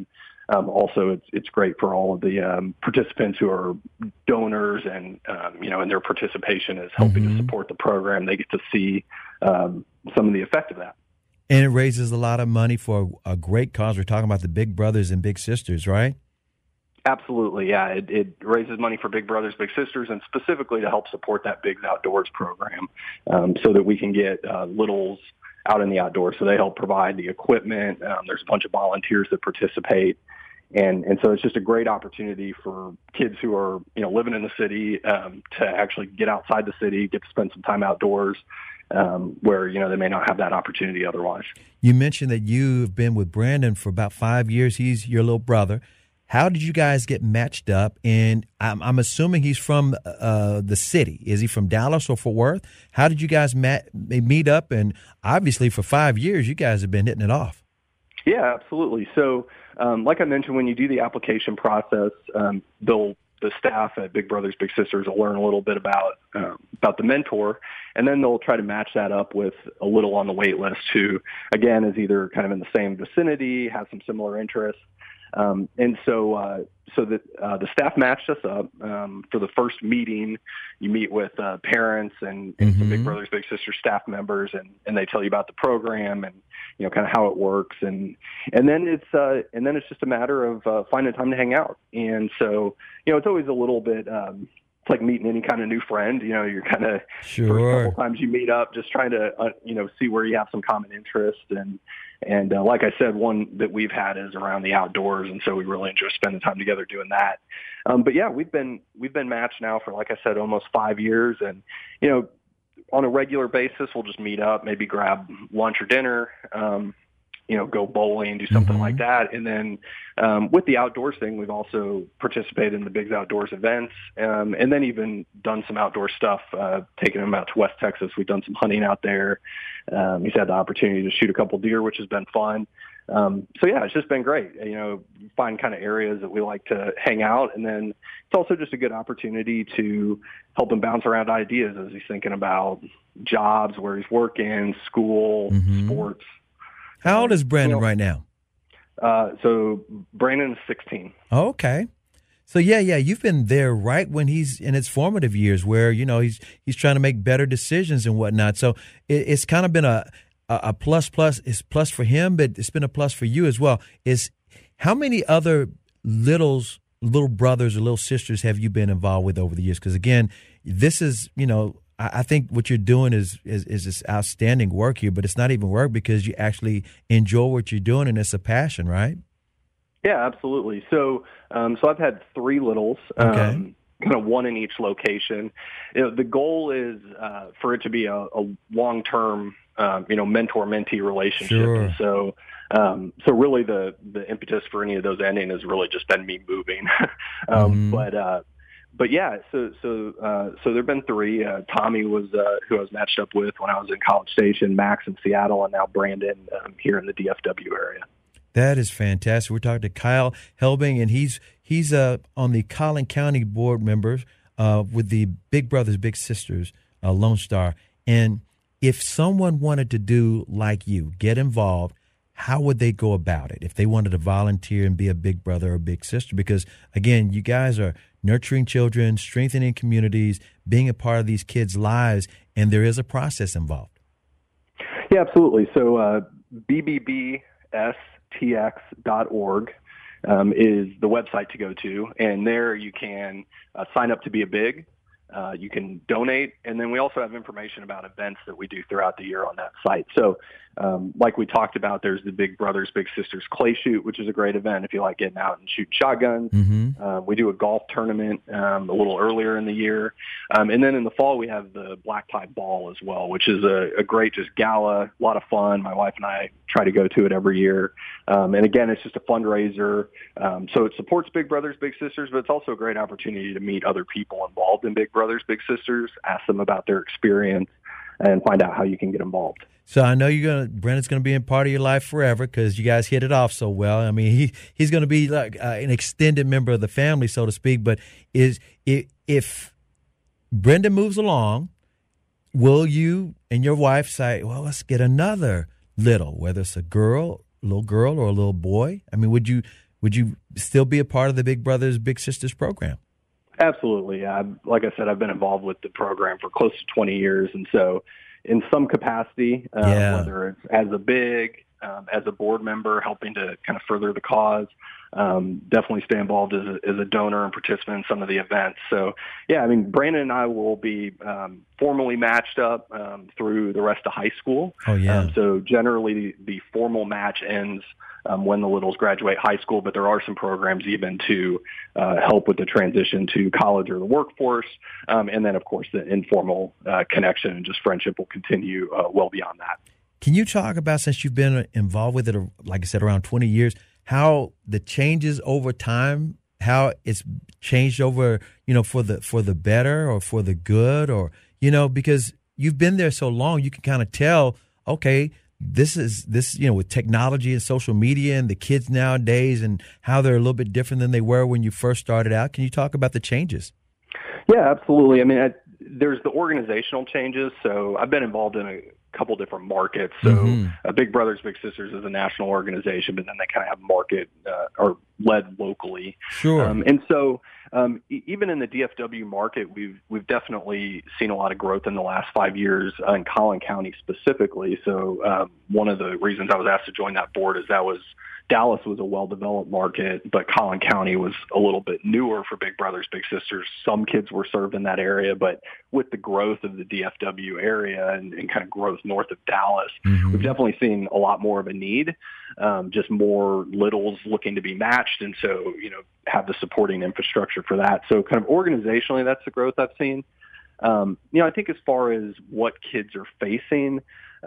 Also, it's great for all of the participants who are donors, and and their participation is helping to support the program. They get to see some of the effect of that. And it raises a lot of money for a great cause. We're talking about the Big Brothers and Big Sisters, right? Absolutely, yeah. It raises money for Big Brothers Big Sisters, and specifically to help support that Bigs Outdoors program, so that we can get littles out in the outdoors. So they help provide the equipment. There's a bunch of volunteers that participate. And so it's just a great opportunity for kids who are, living in the city, to actually get outside the city, get to spend some time outdoors, where, they may not have that opportunity otherwise. You mentioned that you've been with Brandon for about 5 years. He's your little brother. How did you guys get matched up? And I'm assuming he's from the city. Is he from Dallas or Fort Worth? How did you guys meet up? And obviously for 5 years, you guys have been hitting it off. Yeah, absolutely. So, like I mentioned, when you do the application process, the staff at Big Brothers Big Sisters will learn a little bit about the mentor, and then they'll try to match that up with a little on the wait list who, again, is either kind of in the same vicinity, has some similar interests. And so the staff matched us up for the first meeting. You meet with parents and some Big Brothers Big Sisters staff members, and they tell you about the program and kind of how it works, and then it's just a matter of finding time to hang out. And so it's always a little bit. It's like meeting any kind of new friend. You're kind of sure. First couple times you meet up, just trying to see where you have some common interest. And like I said, one that we've had is around the outdoors, and so we really enjoy spending time together doing that. But yeah, we've been matched now for, like I said, almost 5 years, and on a regular basis we'll just meet up, maybe grab lunch or dinner. Go bowling, do something like that. And then with the outdoors thing, we've also participated in the Bigs Outdoors events, and then even done some outdoor stuff, taking him out to West Texas. We've done some hunting out there. He's had the opportunity to shoot a couple deer, which has been fun. So yeah, it's just been great. Find kind of areas that we like to hang out. And then it's also just a good opportunity to help him bounce around ideas as he's thinking about jobs, where he's working, school, sports. How old is Brandon right now? So Brandon is 16. Oh, okay. So yeah, you've been there right when he's in his formative years, where he's trying to make better decisions and whatnot. So it's kind of been a plus. It's plus for him, but it's been a plus for you as well. How many other little brothers or little sisters have you been involved with over the years? Because again, this is I think what you're doing is this outstanding work here, but it's not even work because you actually enjoy what you're doing, and it's a passion, right? Yeah, absolutely. So I've had 3 littles, kind of one in each location. The goal is for it to be a long-term, mentor-mentee relationship. Sure. And so really the impetus for any of those ending has really just been me moving. But yeah, so there've been 3. Tommy was who I was matched up with when I was in College Station, Max in Seattle, and now Brandon here in the DFW area. That is fantastic. We're talking to Kyle Helbing, and he's on the Collin County board members with the Big Brothers Big Sisters Lone Star. And if someone wanted to do like you, get involved, how would they go about it if they wanted to volunteer and be a big brother or big sister? Because, again, you guys are nurturing children, strengthening communities, being a part of these kids' lives, and there is a process involved. Yeah, absolutely. So BBBSTX.org is the website to go to, and there you can sign up to be a big. You can donate, and then we also have information about events that we do throughout the year on that site. So like we talked about, there's the Big Brothers Big Sisters Clay Shoot, which is a great event if you like getting out and shooting shotguns. We do a golf tournament a little earlier in the year. And then in the fall, we have the Black Tie Ball as well, which is a great just gala, a lot of fun. My wife and I try to go to it every year. And again, it's just a fundraiser. So it supports Big Brothers Big Sisters, but it's also a great opportunity to meet other people involved in Big Brothers Big Sisters, ask them about their experience, and find out how you can get involved. So I know Brandon's going to be in part of your life forever because you guys hit it off so well. I mean, he's going to be like an extended member of the family, so to speak. But if Brendan moves along, will you and your wife say, well, let's get another little, whether it's a little girl or a little boy? I mean, would you would you still be a part of the Big Brothers Big Sisters program? Absolutely. Like I said, I've been involved with the program for close to 20 years. And so in some capacity, whether it's as a big, as a board member, helping to kind of further the cause, definitely stay involved as a donor and participant in some of the events. So, yeah, I mean, Brandon and I will be formally matched up through the rest of high school. Oh, yeah. So generally the formal match ends when the littles graduate high school, but there are some programs even to help with the transition to college or the workforce. And then, of course, the informal connection and just friendship will continue well beyond that. Can you talk about, since you've been involved with it, like I said, around 20 years, how the changes over time, how it's changed over, for the better or for the good, or, because you've been there so long, you can kind of tell, okay, this, with technology and social media and the kids nowadays and how they're a little bit different than they were when you first started out. Can you talk about the changes? Yeah, absolutely. I mean, there's the organizational changes. So I've been involved in a couple different markets. So Big Brothers Big Sisters is a national organization, but then they kind of have market or led locally. Sure. And so even in the DFW market, we've definitely seen a lot of growth in the last 5 years in Collin County specifically. So one of the reasons I was asked to join that board is Dallas was a well-developed market, but Collin County was a little bit newer for Big Brothers Big Sisters. Some kids were served in that area, but with the growth of the DFW area and kind of growth north of Dallas, we've definitely seen a lot more of a need, just more littles looking to be matched, and so have the supporting infrastructure for that. So kind of organizationally, that's the growth I've seen. I think as far as what kids are facing,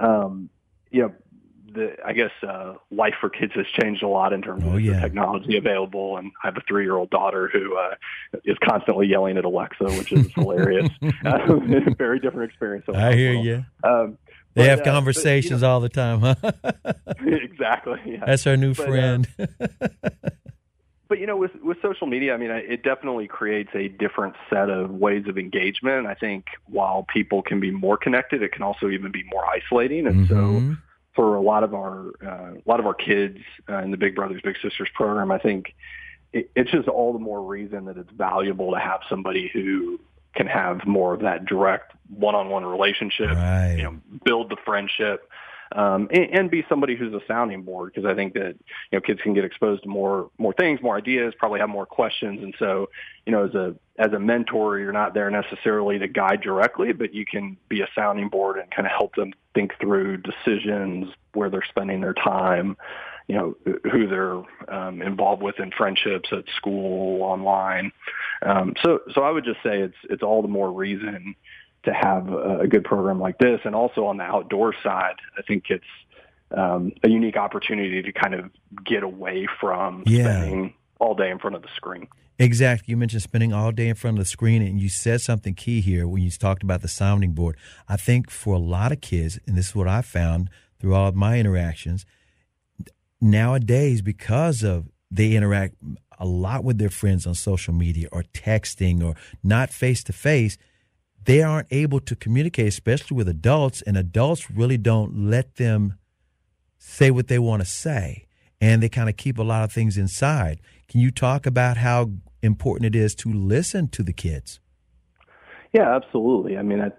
life for kids has changed a lot in terms of the technology available. And I have a 3-year-old daughter who is constantly yelling at Alexa, which is hilarious. Very different experience. I hear you. They have conversations all the time, huh? Exactly. Yeah. That's our new friend. But, with social media, I mean, it definitely creates a different set of ways of engagement. I think while people can be more connected, it can also even be more isolating. And so for a lot of our kids in the Big Brothers Big Sisters program, I think it's just all the more reason that it's valuable to have somebody who can have more of that direct one-on-one relationship, right. Build the friendship, and be somebody who's a sounding board, because I think that kids can get exposed to more things, more ideas, probably have more questions, and so as a mentor, you're not there necessarily to guide directly, but you can be a sounding board and kind of help them think through decisions, where they're spending their time, who they're involved with in friendships at school, online. So I would just say it's all the more reason to have a good program like this. And also on the outdoor side, I think it's a unique opportunity to kind of get away from spending all day in front of the screen. Exactly. You mentioned spending all day in front of the screen, and you said something key here when you talked about the sounding board. I think for a lot of kids, and this is what I found through all of my interactions, nowadays, because of they interact a lot with their friends on social media or texting or not face-to-face, they aren't able to communicate, especially with adults, and adults really don't let them say what they want to say, and they kind of keep a lot of things inside. Can you talk about how important it is to listen to the kids? Yeah, absolutely. I mean,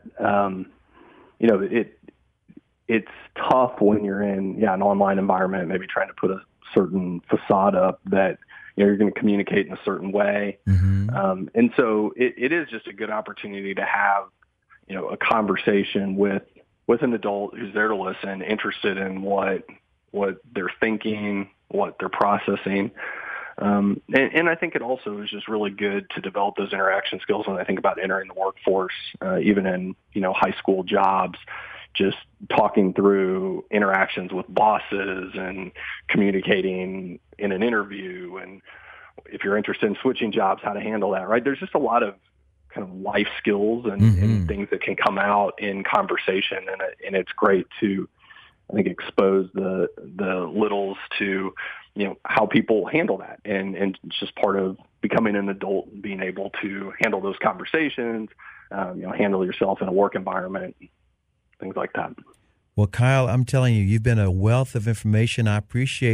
it's tough when you're in an online environment, maybe trying to put a certain facade up that you're going to communicate in a certain way. And so it is just a good opportunity to have, a conversation with an adult who's there to listen, interested in what they're thinking, what they're processing. And I think it also is just really good to develop those interaction skills when I think about entering the workforce, even in, high school jobs, just talking through interactions with bosses and communicating in an interview. And if you're interested in switching jobs, how to handle that, right? There's just a lot of kind of life skills and things that can come out in conversation. And it's great to, I think, expose the littles to, how people handle that. And it's just part of becoming an adult, being able to handle those conversations, handle yourself in a work environment, things like that. Well, Kyle, I'm telling you, you've been a wealth of information. I appreciate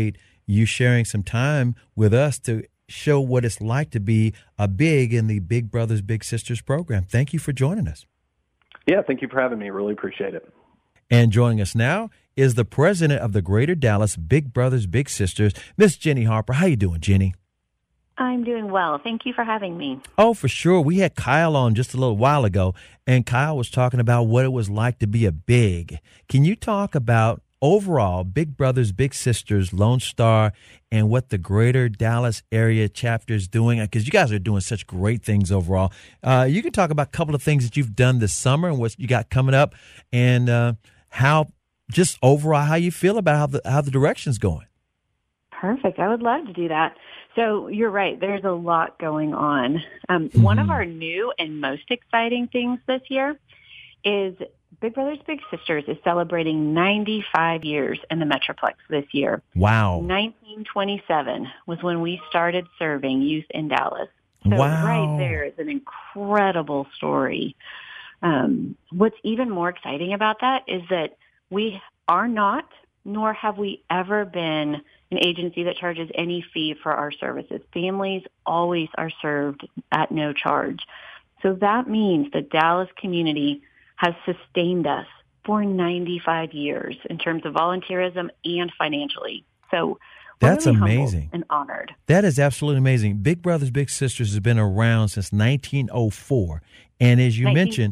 you sharing some time with us to show what it's like to be a big in the Big Brothers Big Sisters program. Thank you for joining us. Yeah, thank you for having me. Really appreciate it. And joining us now is the president of the Greater Dallas Big Brothers Big Sisters, Miss Jenny Harper. How you doing, Jenny? I'm doing well. Thank you for having me. Oh, for sure. We had Kyle on just a little while ago, and Kyle was talking about what it was like to be a big. Can you talk about overall Big Brothers Big Sisters Lone Star and what the Greater Dallas area chapter is doing? Because you guys are doing such great things overall. You can talk about a couple of things that you've done this summer and what you got coming up, and how just overall how you feel about how the direction's going. Perfect. I would love to do that. So you're right. There's a lot going on. One of our new and most exciting things this year is Big Brothers Big Sisters is celebrating 95 years in the Metroplex this year. Wow. 1927 was when we started serving youth in Dallas. So wow. Right there is an incredible story. What's even more exciting about that is that we are not, nor have we ever been, an agency that charges any fee for our services. Families always are served at no charge. So that means the Dallas community has sustained us for 95 years in terms of volunteerism and financially. So that's really amazing and honored. That is absolutely amazing. Big Brothers Big Sisters has been around since 1904. And as you mentioned,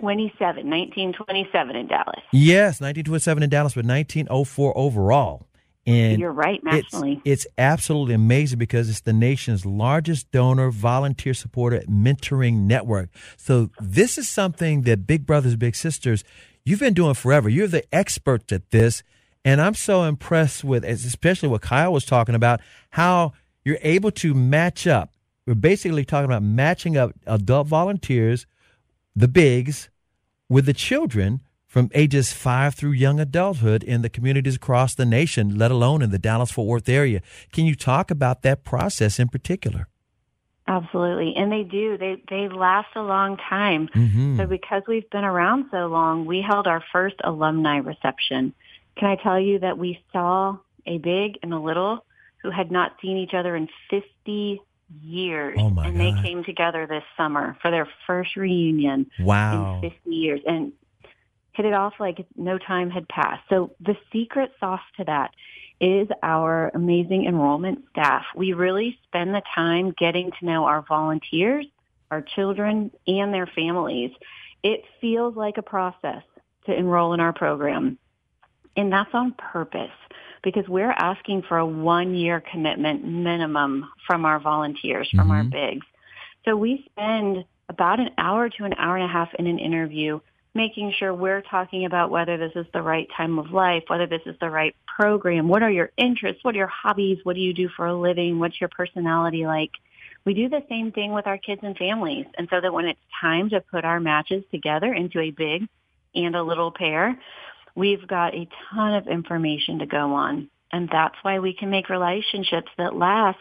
1927 in Dallas. Yes, 1927 in Dallas, but 1904 overall. And you're right, nationally. It's absolutely amazing because it's the nation's largest donor, volunteer supporter mentoring network. So this is something that Big Brothers Big Sisters, you've been doing forever. You're the experts at this. And I'm so impressed with, especially what Kyle was talking about, how you're able to match up. We're basically talking about matching up adult volunteers, the bigs, with the children from ages 5 through young adulthood in the communities across the nation, let alone in the Dallas-Fort Worth area. Can you talk about that process in particular? Absolutely. And they do. They last a long time. Mm-hmm. So because we've been around so long, we held our first alumni reception. Can I tell you that we saw a big and a little who had not seen each other in 50 years. Oh my and God. They came together this summer for their first reunion Wow. in 50 years. And hit it off like no time had passed. So the secret sauce to that is our amazing enrollment staff. We really spend the time getting to know our volunteers, our children, and their families. It feels like a process to enroll in our program. And that's on purpose because we're asking for a 1-year commitment minimum from our volunteers, from our bigs. So we spend about an hour to an hour and a half in an interview making sure we're talking about whether this is the right time of life, whether this is the right program, what are your interests, what are your hobbies, what do you do for a living, what's your personality like. We do the same thing with our kids and families. And so that when it's time to put our matches together into a big and a little pair, we've got a ton of information to go on. And that's why we can make relationships that last,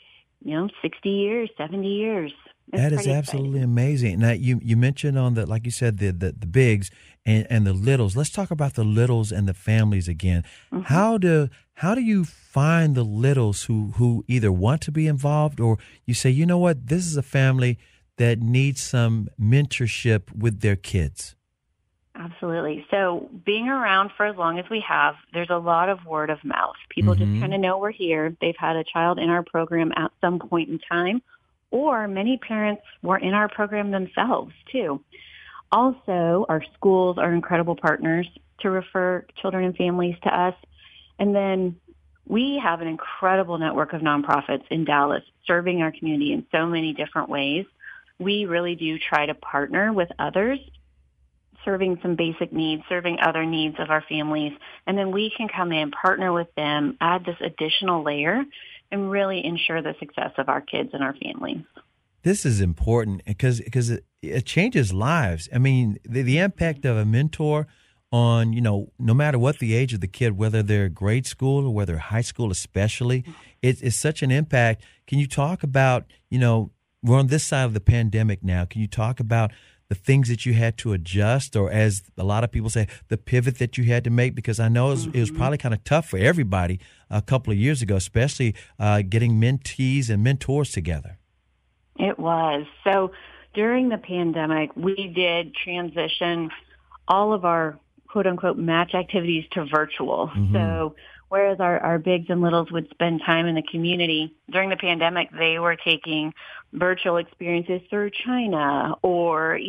60 years, 70 years. That is absolutely amazing. Now, you mentioned on the, like you said, the bigs and the littles. Let's talk about the littles and the families again. Mm-hmm. How do you find the littles who either want to be involved or you say, you know what, this is a family that needs some mentorship with their kids? Absolutely. So being around for as long as we have, there's a lot of word of mouth. People just kind of know we're here. They've had a child in our program at some point in time. Or many parents were in our program themselves, too. Also, our schools are incredible partners to refer children and families to us. And then we have an incredible network of nonprofits in Dallas serving our community in so many different ways. We really do try to partner with others, serving some basic needs, serving other needs of our families. And then we can come in, partner with them, add this additional layer and really ensure the success of our kids and our families. This is important because it changes lives. I mean, the impact of a mentor on, no matter what the age of the kid, whether they're grade school or whether high school especially, it's such an impact. Can you talk about, we're on this side of the pandemic now. Can you talk about the things that you had to adjust, or as a lot of people say, the pivot that you had to make? Because I know it was probably kind of tough for everybody a couple of years ago, especially getting mentees and mentors together. It was. So during the pandemic, we did transition all of our quote-unquote match activities to virtual. So whereas our bigs and littles would spend time in the community, during the pandemic, they were taking virtual experiences through China, or,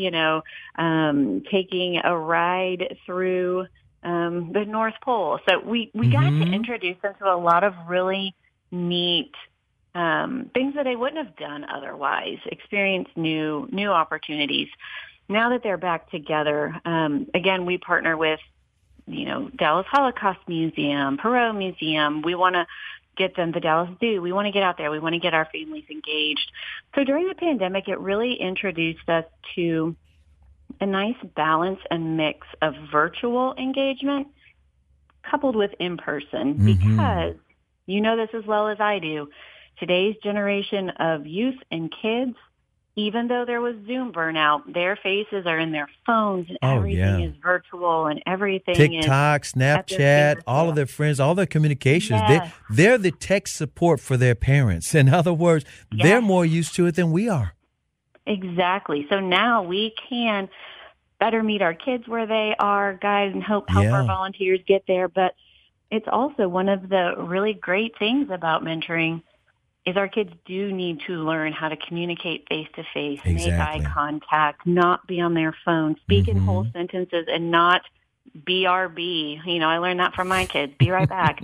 taking a ride through the North Pole. So we got to introduce them to a lot of really neat things that they wouldn't have done otherwise, experience new opportunities. Now that they're back together, again, we partner with Dallas Holocaust Museum, Perot Museum. We want to get them, the Dallas Zoo. We want to get out there. We want to get our families engaged. So during the pandemic, it really introduced us to a nice balance and mix of virtual engagement coupled with in-person, because you know this as well as I do. Today's generation of youth and kids, even though there was Zoom burnout, their faces are in their phones, and everything is virtual, and everything TikTok, Snapchat, all of their friends, all their communications. Yes. They're the tech support for their parents. In other words, they're more used to it than we are. Exactly. So now we can better meet our kids where they are, guide and help our volunteers get there. But it's also one of the really great things about mentoring is our kids do need to learn how to communicate face-to-face, make eye contact, not be on their phone, speak in whole sentences, and not BRB. I learned that from my kids. Be right back.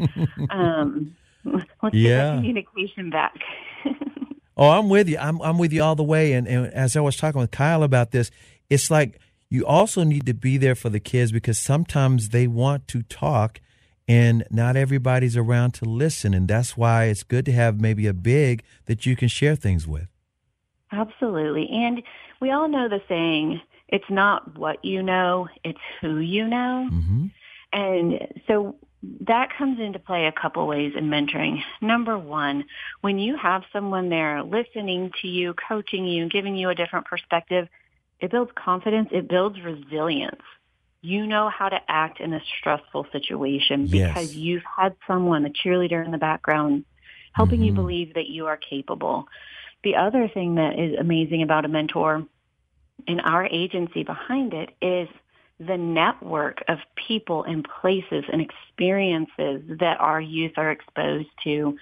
Let's get that communication back. Oh, I'm with you. I'm with you all the way. And as I was talking with Kyle about this, it's like you also need to be there for the kids, because sometimes they want to talk and not everybody's around to listen. And that's why it's good to have maybe a big that you can share things with. Absolutely. And we all know the saying, it's not what you know, it's who you know. And so that comes into play a couple ways in mentoring. Number one, when you have someone there listening to you, coaching you, giving you a different perspective, it builds confidence, it builds resilience. You know how to act in a stressful situation because you've had someone, a cheerleader in the background, helping you believe that you are capable. The other thing that is amazing about a mentor and our agency behind it is the network of people and places and experiences that our youth are exposed to.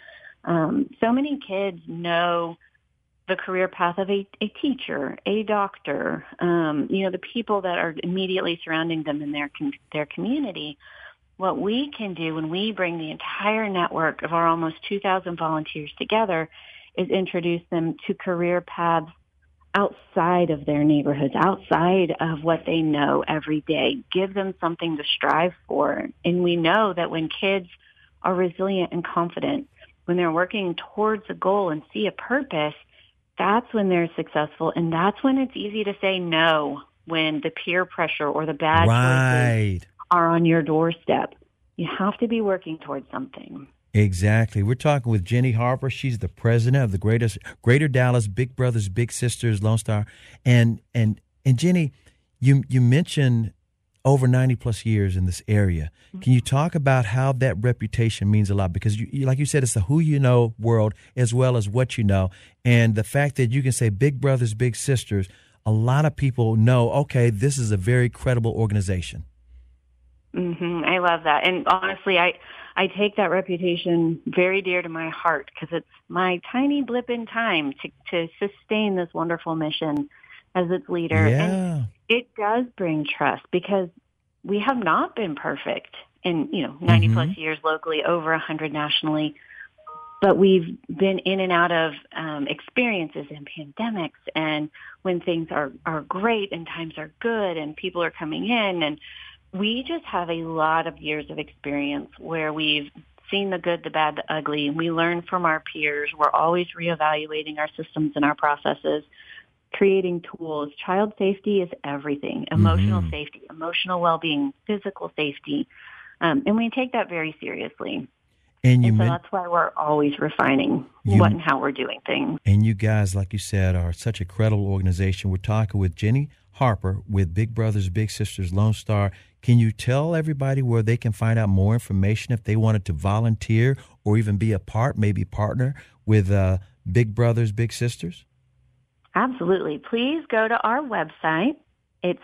So many kids know the career path of a teacher, a doctor, the people that are immediately surrounding them in their community. What we can do when we bring the entire network of our almost 2,000 volunteers together is introduce them to career paths outside of their neighborhoods, outside of what they know every day, give them something to strive for. And we know that when kids are resilient and confident, when they're working towards a goal and see a purpose, that's when they're successful, and that's when it's easy to say no when the peer pressure or the bad choices are on your doorstep. You have to be working towards something. Exactly. We're talking with Jenny Harper. She's the president of the Greater Dallas Big Brothers Big Sisters Lone Star. And Jenny, you mentioned over 90 plus years in this area. Can you talk about how that reputation means a lot? Because you, like you said, it's a who you know world as well as what you know. And the fact that you can say Big Brothers, Big Sisters, a lot of people know, okay, this is a very credible organization. I love that. And honestly, I take that reputation very dear to my heart because it's my tiny blip in time to sustain this wonderful mission as its leader. Yeah. And it does bring trust because we have not been perfect in, 90 plus years locally, over 100 nationally. But we've been in and out of experiences and pandemics, and when things are great and times are good and people are coming in, and we just have a lot of years of experience where we've seen the good, the bad, the ugly, and we learn from our peers. We're always reevaluating our systems and our processes, creating tools. Child safety is everything. Emotional safety, emotional well-being, physical safety. And we take that very seriously. And so that's why we're always refining what and how we're doing things. And you guys, like you said, are such a credible organization. We're talking with Jenny Harper with Big Brothers Big Sisters Lone Star. Can you tell everybody where they can find out more information if they wanted to volunteer or even be a part, maybe partner with Big Brothers Big Sisters? Absolutely. Please go to our website. It's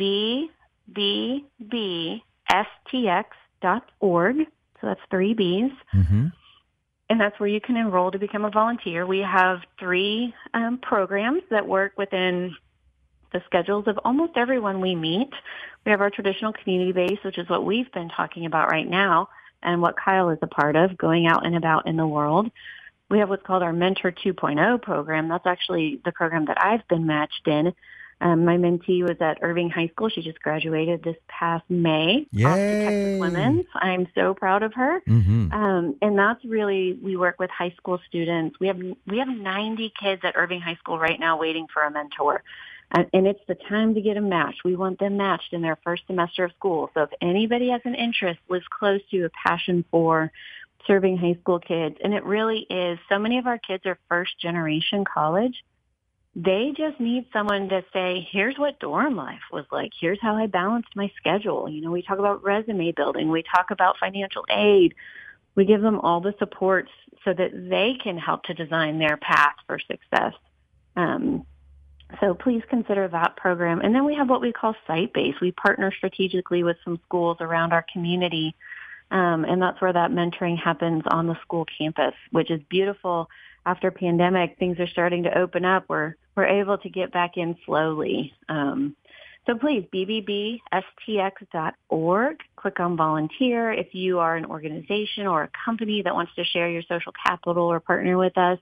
bbbstx.org. So that's 3 B's. Mm-hmm. And that's where you can enroll to become a volunteer. We have 3 programs that work within the schedules of almost everyone we meet. We have our traditional community base, which is what we've been talking about right now and what Kyle is a part of, going out and about in the world. We have what's called our Mentor 2.0 program. That's actually the program that I've been matched in. My mentee was at Irving High School. She just graduated this past May. Yay. Off to Texas Women's. I'm so proud of her. Mm-hmm. And that's really, we work with high school students. We have 90 kids at Irving High School right now waiting for a mentor. And it's the time to get them matched. We want them matched in their first semester of school. So if anybody has an interest, lives close to, a passion for serving high school kids, and it really is, so many of our kids are first generation college. They just need someone to say, here's what dorm life was like. Here's how I balanced my schedule. You know, we talk about resume building. We talk about financial aid. We give them all the supports so that they can help to design their path for success. So please consider that program. And then we have what we call site-based. We partner strategically with some schools around our community, and that's where that mentoring happens on the school campus, which is beautiful. After pandemic, things are starting to open up. We're able to get back in slowly. So please, bbbstx.org. Click on volunteer. If you are an organization or a company that wants to share your social capital or partner with us,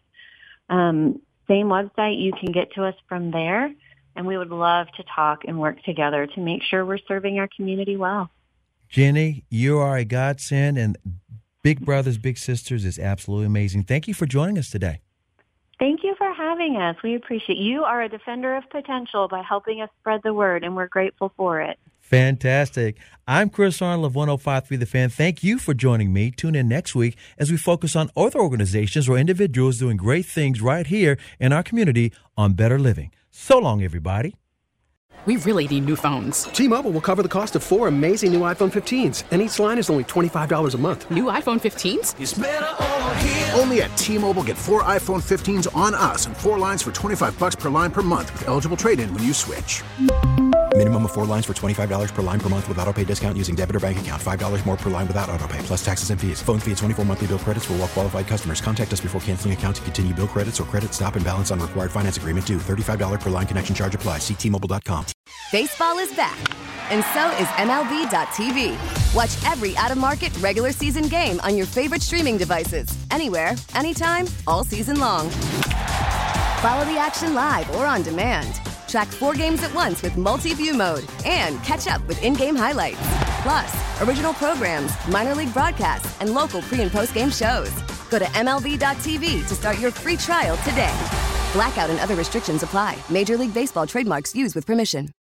same website, you can get to us from there, and we would love to talk and work together to make sure we're serving our community well. Jenny, you are a godsend, and Big Brothers Big Sisters is absolutely amazing. Thank you for joining us today. Thank you for having us. We appreciate it. You are a defender of potential by helping us spread the word, and we're grateful for it. Fantastic. I'm Chris Arnold of 105.3 The Fan. Thank you for joining me. Tune in next week as we focus on other organizations or individuals doing great things right here in our community on Better Living. So long, everybody. We really need new phones. T-Mobile will cover the cost of 4 amazing new iPhone 15s, and each line is only $25 a month. New iPhone 15s? It's better over here. Only at T-Mobile, get 4 iPhone 15s on us and 4 lines for $25 per line per month with eligible trade-in when you switch. Minimum of 4 lines for $25 per line per month with autopay discount using debit or bank account. $5 more per line without autopay, plus taxes and fees. Phone fee at 24 monthly bill credits for well-qualified customers. Contact us before canceling account to continue bill credits or credit stop and balance on required finance agreement due. $35 per line connection charge applies. See T-Mobile.com. Baseball is back, and so is MLB.tv. Watch every out-of-market regular season game on your favorite streaming devices. Anywhere, anytime, all season long. Follow the action live or on demand. Track 4 games at once with multi-view mode and catch up with in-game highlights. Plus, original programs, minor league broadcasts, and local pre- and post-game shows. Go to MLB.tv to start your free trial today. Blackout and other restrictions apply. Major League Baseball trademarks used with permission.